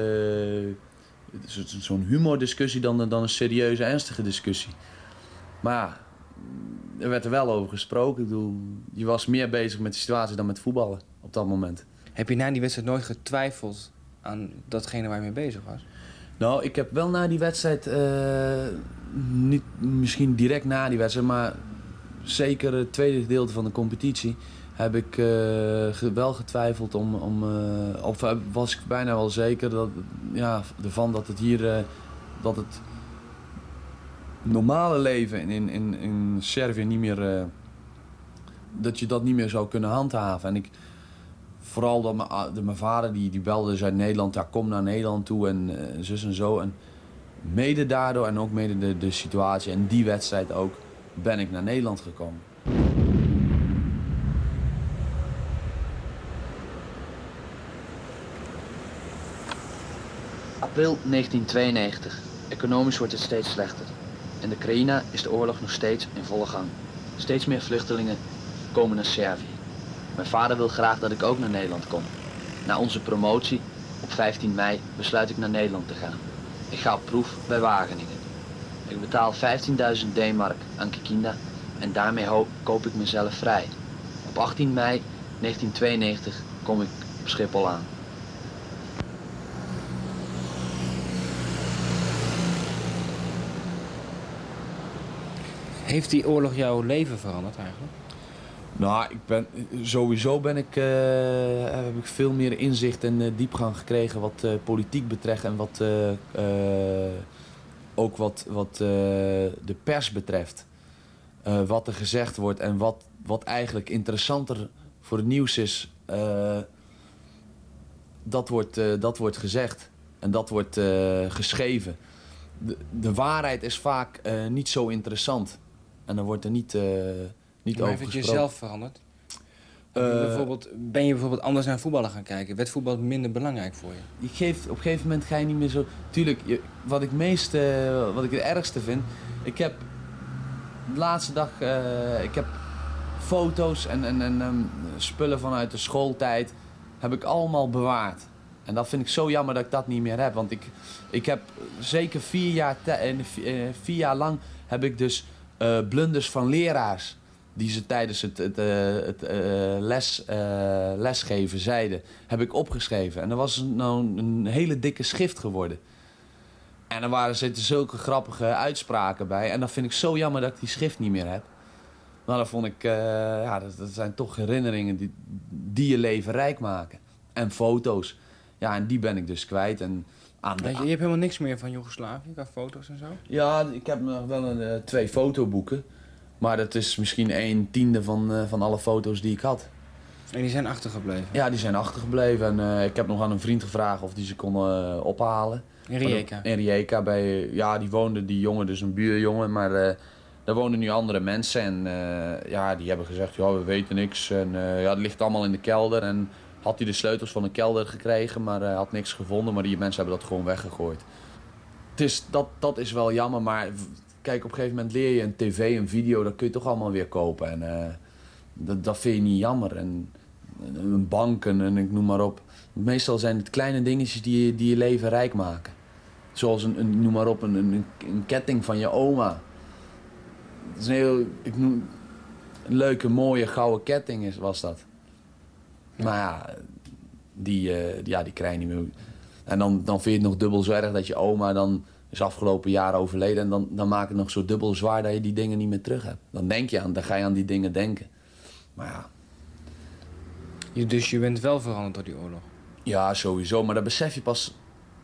zo'n humordiscussie dan een serieuze, ernstige discussie. Maar ja, er werd er wel over gesproken. Ik bedoel, je was meer bezig met de situatie dan met voetballen op dat moment. Heb je na die wedstrijd nooit getwijfeld aan datgene waar je mee bezig was? Nou, ik heb wel na die wedstrijd, niet misschien direct na die wedstrijd, maar zeker het tweede gedeelte van de competitie heb ik wel getwijfeld of was ik bijna wel zeker ervan dat het hier, dat het normale leven in Servië niet meer, dat je dat niet meer zou kunnen handhaven. En vooral dat mijn vader die belde dus uit Nederland, ja, kom naar Nederland toe en zus en zo. En mede daardoor en ook mede de situatie en die wedstrijd ook, ben ik naar Nederland gekomen. April 1992. Economisch wordt het steeds slechter. In de Krajina is de oorlog nog steeds in volle gang. Steeds meer vluchtelingen komen naar Servië. Mijn vader wil graag dat ik ook naar Nederland kom. Na onze promotie, op 15 mei, besluit ik naar Nederland te gaan. Ik ga op proef bij Wageningen. Ik betaal 15.000 D-mark aan Kikinda en daarmee koop ik mezelf vrij. Op 18 mei 1992 kom ik op Schiphol aan. Heeft die oorlog jouw leven veranderd eigenlijk? Nou, sowieso heb ik veel meer inzicht en diepgang gekregen wat politiek betreft en wat de pers betreft. Wat er gezegd wordt en wat eigenlijk interessanter voor het nieuws is, dat wordt gezegd en dat wordt geschreven. De waarheid is vaak niet zo interessant en dan wordt er niet over gesproken. Heeft het jezelf veranderd? Ben je bijvoorbeeld anders naar voetballen gaan kijken? Werd voetbal minder belangrijk voor je? Op een gegeven moment ga je niet meer zo... Tuurlijk, wat ik het ergste vind... Ik heb de laatste dag... ik heb foto's en spullen vanuit de schooltijd... heb ik allemaal bewaard. En dat vind ik zo jammer dat ik dat niet meer heb. Want ik heb zeker 4 jaar lang... heb ik dus blunders van leraars... die ze tijdens het lesgeven zeiden, heb ik opgeschreven. En dat was nou een hele dikke schrift geworden. En er zitten zulke grappige uitspraken bij. En dat vind ik zo jammer dat ik die schrift niet meer heb. Maar dat vond ik, dat zijn toch herinneringen die je leven rijk maken. En foto's. Ja, en die ben ik dus kwijt. En je hebt helemaal niks meer van Joegoslavië, qua foto's en zo? Ja, ik heb nog wel 2 fotoboeken. Maar dat is misschien 1/10 van alle foto's die ik had. En die zijn achtergebleven? Ja, die zijn achtergebleven. En ik heb nog aan een vriend gevraagd of die ze konden ophalen. In Rijeka? In Rijeka. Die woonde die jongen, dus een buurjongen. Maar daar woonden nu andere mensen. En die hebben gezegd, ja, we weten niks. En het ligt allemaal in de kelder. En had hij de sleutels van de kelder gekregen, maar had niks gevonden. Maar die mensen hebben dat gewoon weggegooid. Dat is wel jammer, maar... Kijk, op een gegeven moment leer je een tv, een video, dat kun je toch allemaal weer kopen. En dat vind je niet jammer. En een bank en ik noem maar op. Meestal zijn het kleine dingetjes die je leven rijk maken. Zoals noem maar op, een ketting van je oma. Het is een leuke, mooie, gouden ketting was dat. Maar die krijg je niet meer. En dan vind je het nog dubbel zo erg dat je oma dan... is afgelopen jaar overleden en dan maakt het nog zo dubbel zwaar dat je die dingen niet meer terug hebt. Dan ga je aan die dingen denken. Maar ja. Dus je bent wel veranderd door die oorlog? Ja, sowieso. Maar dat besef je pas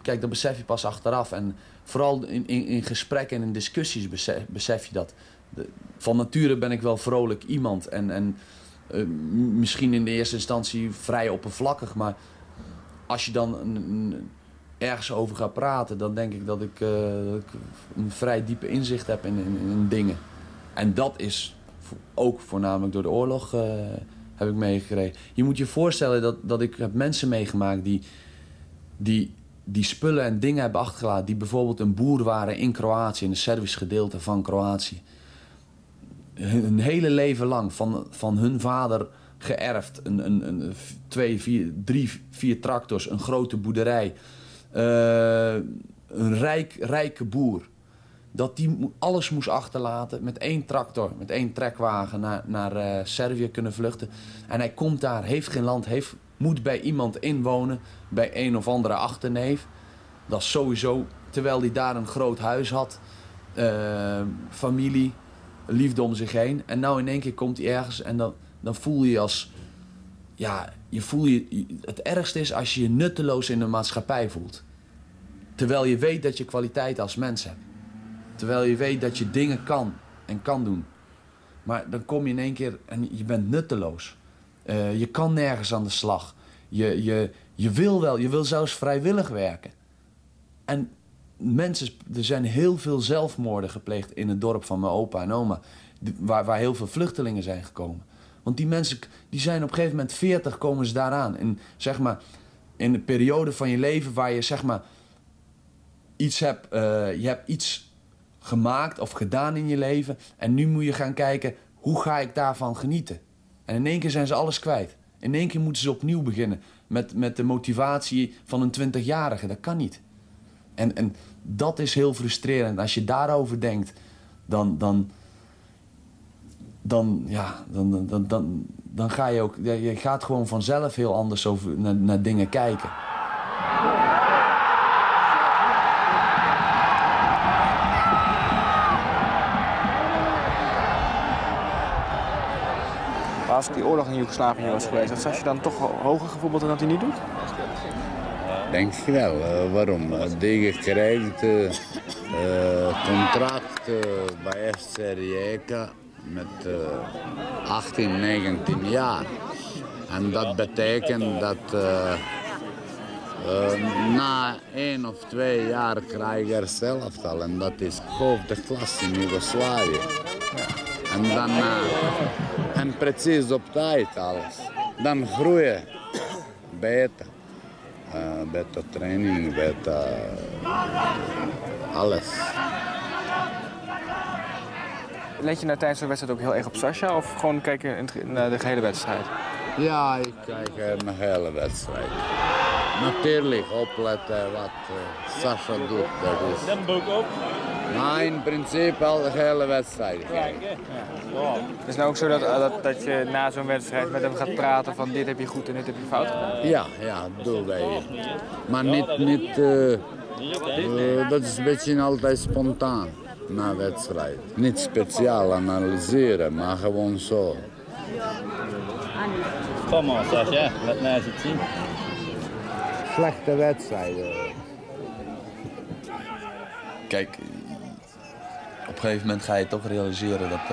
kijk, dat besef je pas achteraf. En vooral in gesprekken en in discussies besef je dat. Van nature ben ik wel vrolijk iemand. En misschien in de eerste instantie vrij oppervlakkig. Maar als je dan ergens over gaat praten, dan denk ik dat ik een vrij diepe inzicht heb in dingen. En dat is ook voornamelijk door de oorlog heb ik meegekregen. Je moet je voorstellen dat ik heb mensen meegemaakt die spullen en dingen hebben achtergelaten. Die bijvoorbeeld een boer waren in Kroatië, in het Servisch gedeelte van Kroatië. Hun hele leven lang van hun vader geërfd. 2, 4, 3, 4 tractors, een grote boerderij. Een rijke boer. Dat die alles moest achterlaten met 1 tractor, met 1 trekwagen naar Servië kunnen vluchten. En hij komt daar, heeft geen land, moet bij iemand inwonen, bij een of andere achterneef. Dat is sowieso, terwijl hij daar een groot huis had, familie, liefde om zich heen. En nou in één keer komt hij ergens en dan voel je als... Ja, het ergste is als je je nutteloos in de maatschappij voelt. Terwijl je weet dat je kwaliteit als mens hebt. Terwijl je weet dat je dingen kan doen. Maar dan kom je in één keer en je bent nutteloos. Je kan nergens aan de slag. Je wil zelfs vrijwillig werken. En er zijn heel veel zelfmoorden gepleegd in het dorp van mijn opa en oma. Waar heel veel vluchtelingen zijn gekomen. Want die mensen die zijn op een gegeven moment 40, komen ze daaraan. En zeg maar, in de periode van je leven waar je zeg maar iets hebt, je hebt iets gemaakt of gedaan in je leven. En nu moet je gaan kijken, hoe ga ik daarvan genieten? En in één keer zijn ze alles kwijt. In één keer moeten ze opnieuw beginnen met de motivatie van een 20-jarige. Dat kan niet. En dat is heel frustrerend. Als je daarover denkt, dan ga je ook... Je gaat gewoon vanzelf heel anders naar dingen kijken. Als die oorlog in Joegoslavië was geweest, had Sascha dan toch hoger gevoetbald dan dat hij nu doet? Denk ik wel. Waarom? Die krijgt contract bij FC Rijeka met 18, 19 jaar. En dat betekent dat na 1 of 2 jaar krijg je herstelaftal. En dat is hoofdklasse klasse in Joegoslavië. En dan, en precies op tijd alles. Dan groeien, beta training, beta alles. Let je tijdens de wedstrijd ook heel erg op Sascha of gewoon kijken naar de gehele wedstrijd? Ja, ik kijk naar de hele wedstrijd. Natuurlijk opletten wat Sascha doet. Dat is... Dan boek op. Maar in principe al de hele wedstrijd kijken. Ja. Het is nou ook zo dat je na zo'n wedstrijd met hem gaat praten van dit heb je goed en dit heb je fout gedaan? Ja, dat doen wij. Maar niet dat is een beetje altijd spontaan na wedstrijd. Niet speciaal analyseren, maar gewoon zo. Kom maar, Sascha, laat mij eens iets zien. Slechte wedstrijden. Kijk, op een gegeven moment ga je toch realiseren dat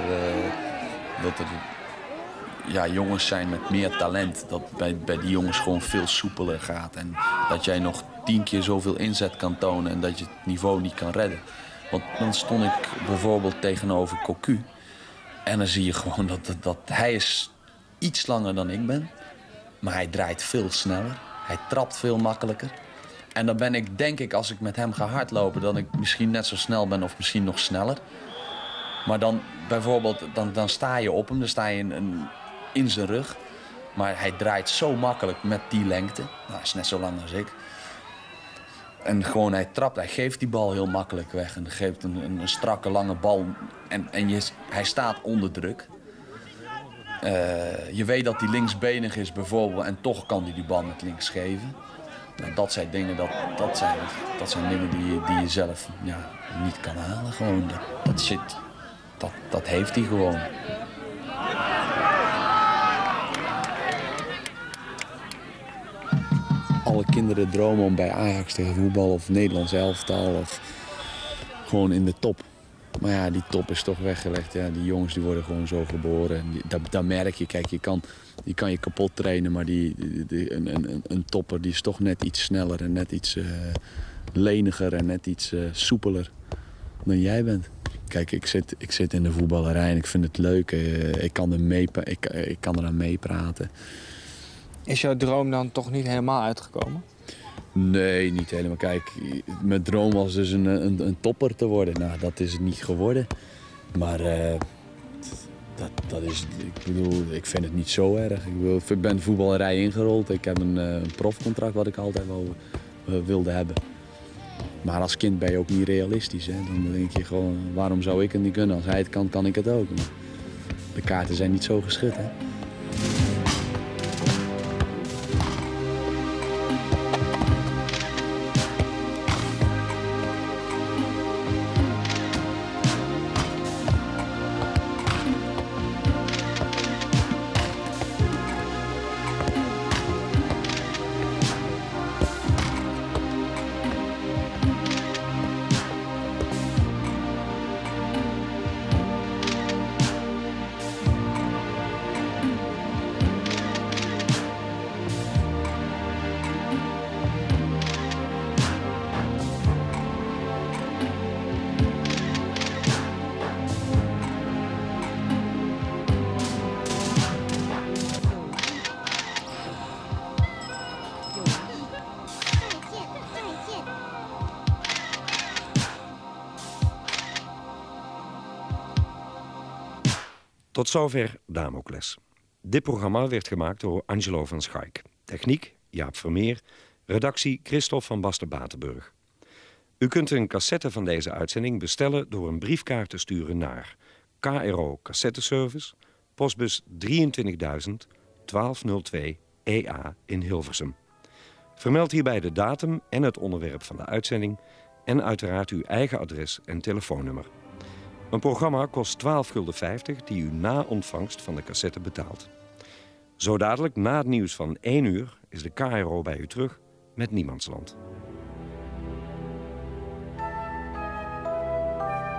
er jongens zijn met meer talent. Dat bij die jongens gewoon veel soepeler gaat. En dat jij nog 10 keer zoveel inzet kan tonen en dat je het niveau niet kan redden. Want dan stond ik bijvoorbeeld tegenover Cocu. En dan zie je gewoon dat hij is iets langer dan ik ben. Maar hij draait veel sneller. Hij trapt veel makkelijker. En dan ben ik, denk ik, als ik met hem ga hardlopen, dat ik misschien net zo snel ben of misschien nog sneller. Maar dan bijvoorbeeld, dan sta je op hem, dan sta je in zijn rug. Maar hij draait zo makkelijk met die lengte. Nou, hij is net zo lang als ik. En gewoon, hij trapt, hij geeft die bal heel makkelijk weg. En geeft een strakke, lange bal. En hij staat onder druk. Je weet dat hij linksbenig is bijvoorbeeld en toch kan hij die bal met links geven. Nou, dat zijn dingen, dat zijn dingen die je zelf niet kan halen. Gewoon, dat heeft hij gewoon. alle kinderen dromen om bij Ajax te voetballen of Nederlands elftal of gewoon in de top. Maar ja, die top is toch weggelegd. Ja, die jongens die worden gewoon zo geboren. Dat merk je. Kijk, je kan je kapot trainen, maar een topper die is toch net iets sneller en net iets leniger en net iets soepeler dan jij bent. Kijk, ik zit in de voetballerij en ik vind het leuk. Ik kan eraan meepraten. Is jouw droom dan toch niet helemaal uitgekomen? Nee, niet helemaal. Kijk, mijn droom was dus een topper te worden. Nou, dat is het niet geworden. Maar dat is, ik bedoel, ik vind het niet zo erg. Ik ben de voetballerij ingerold. Ik heb een profcontract wat ik altijd wel wilde hebben. Maar als kind ben je ook niet realistisch. Hè? Dan denk je gewoon, waarom zou ik het niet kunnen? Als hij het kan, kan ik het ook. Maar de kaarten zijn niet zo geschud, hè? Tot zover Damocles. Dit programma werd gemaakt door Angelo van Schaik. Techniek Jaap Vermeer. Redactie Christophe van Basten-Batenburg. U kunt een cassette van deze uitzending bestellen door een briefkaart te sturen naar KRO Cassetteservice, postbus 23.000 1202 EA in Hilversum. Vermeld hierbij de datum en het onderwerp van de uitzending en uiteraard uw eigen adres en telefoonnummer. Een programma kost €12,50 die u na ontvangst van de cassette betaalt. Zo dadelijk na het nieuws van 1 uur is de KRO bij u terug met Niemandsland.